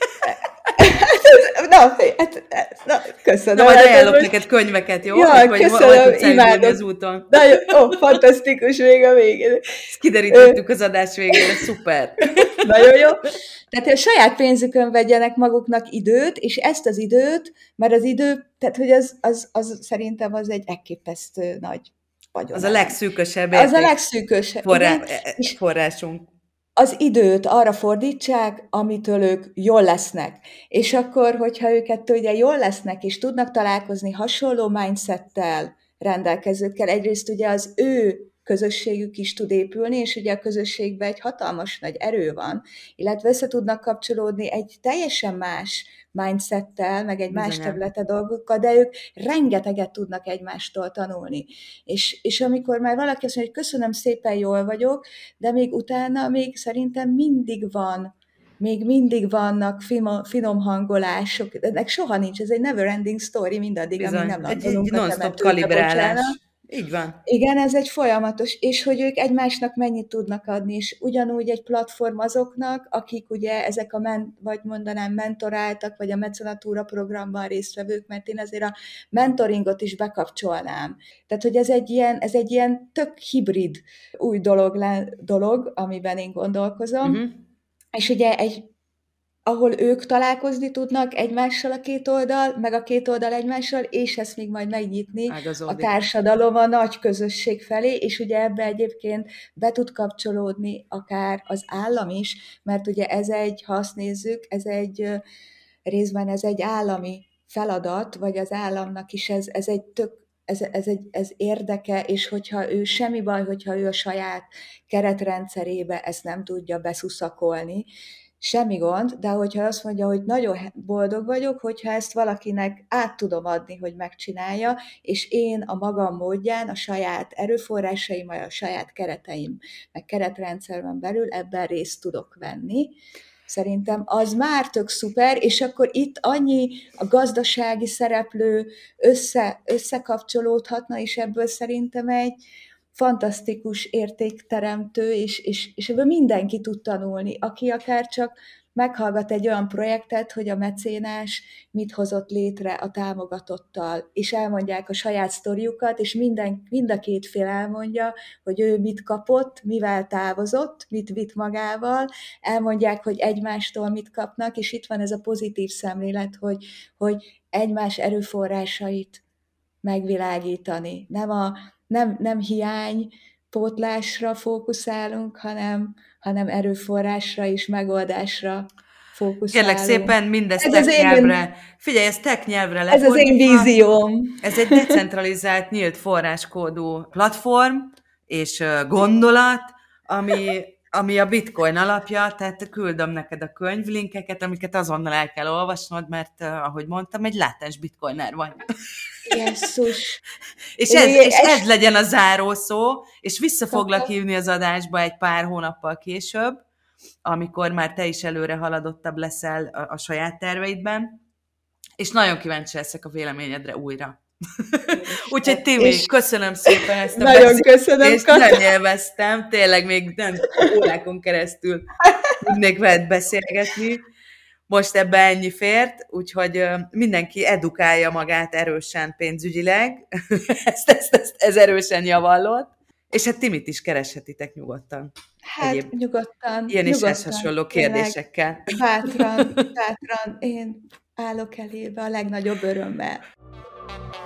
Na, hát, na, köszönöm. Na, majd ajánlok neked könyveket, jó? Ja, hogy, köszönöm, hogy imádom. Az úton. Nagyon, ó, fantasztikus még a végén. Ezt kiderítettük az adás végére, szuper. Nagyon jó. Tehát a saját pénzükön vegyenek maguknak időt, és ezt az időt, mert az idő, tehát hogy az, az, az szerintem az egy elképesztő nagy vagyon. Az a legszűkösebb Az a legszűkösebb. Forrá, forrásunk. Az időt arra fordítsák, amitől ők jól lesznek. És akkor, hogyha őket ugye jól lesznek, és tudnak találkozni hasonló mindsettel rendelkezőkkel, egyrészt ugye az ő közösségük is tud épülni, és ugye a közösségben egy hatalmas nagy erő van, illetve össze tudnak kapcsolódni egy teljesen más mindsettel, meg egy Bizonyán. más területe dolgokkal, de ők rengeteget tudnak egymástól tanulni. És, és amikor már valaki azt mondja, hogy köszönöm szépen, jól vagyok, de még utána még szerintem mindig van még mindig vannak finom, finom hangolások, ennek soha nincs, ez egy never ending story mindaddig, amíg Bizony. nem Egy, egy landolunk a non-stop temetőbe, bocsánat. kalibrálás. Így van. Igen, ez egy folyamatos, és hogy ők egymásnak mennyit tudnak adni, és ugyanúgy egy platform azoknak, akik ugye ezek a, men, vagy mondanám mentoráltak, vagy a mecenatúra programban résztvevők, mert én azért a mentoringot is bekapcsolnám. Tehát, hogy ez egy ilyen, ez egy ilyen tök hibrid új dolog, dolog amiben én gondolkozom, uh-huh. És ugye egy ahol ők találkozni tudnak egymással a két oldal, meg a két oldal egymással, és ezt még majd megnyitni Ágazódik. A társadalom a nagy közösség felé, és ugye ebbe egyébként be tud kapcsolódni akár az állam is, mert ugye ez egy, ha azt nézzük, ez egy részben ez egy állami feladat, vagy az államnak is ez, ez egy tök Ez, ez, egy, ez érdeke, és hogyha ő semmi baj, hogyha ő a saját keretrendszerébe ezt nem tudja beszuszakolni, semmi gond, de hogyha azt mondja, hogy nagyon boldog vagyok, hogyha ezt valakinek át tudom adni, hogy megcsinálja, és én a magam módján, a saját erőforrásaim, a saját kereteim, meg keretrendszerben belül ebben részt tudok venni, szerintem az már tök szuper, és akkor itt annyi a gazdasági szereplő össze, összekapcsolódhatna, és ebből szerintem egy fantasztikus értékteremtő, és, és, és ebből mindenki tud tanulni, aki akár csak meghallgat egy olyan projektet, hogy a mecénás mit hozott létre a támogatottal, és elmondják a saját sztoriukat, és minden, mind a két fél elmondja, hogy ő mit kapott, mivel távozott, mit vitt magával, elmondják, hogy egymástól mit kapnak, és itt van ez a pozitív szemlélet, hogy, hogy egymás erőforrásait megvilágítani. Nem, a, nem, nem hiány pótlásra fókuszálunk, hanem, hanem erőforrásra és megoldásra fókuszálunk. Kérlek szépen, mindezt tech nyelvre. Figyelj, ez tech nyelvre lefordítva. Ez az én vízióm. Ez egy decentralizált, nyílt forráskódú platform és gondolat, ami, ami a Bitcoin alapja, tehát küldöm neked a könyvlinkeket, amiket azonnal el kell olvasnod, mert ahogy mondtam, egy látens bitcoiner vagy. Jesszus. és, ez, és ez legyen a zárószó, és vissza foglak hívni az adásba egy pár hónappal később, amikor már te is előre haladottabb leszel a, a saját terveidben, és nagyon kíváncsi leszek a véleményedre újra. Úgyhogy Timi, és köszönöm szépen ezt a nagyon köszönöm, és nem élveztem, tényleg még nem órákon keresztül tudnék veled beszélgetni. Most ebbe ennyi fért, úgyhogy mindenki edukálja magát erősen pénzügyileg, ezt, ezt, ezt, ez erősen javallott, és hát Timit is kereshetitek nyugodtan. Hát Egyéb nyugodtan. Ilyen nyugodtan, is hasonló kérdésekkel. Bátran, bátran, én állok elébe a legnagyobb örömmel.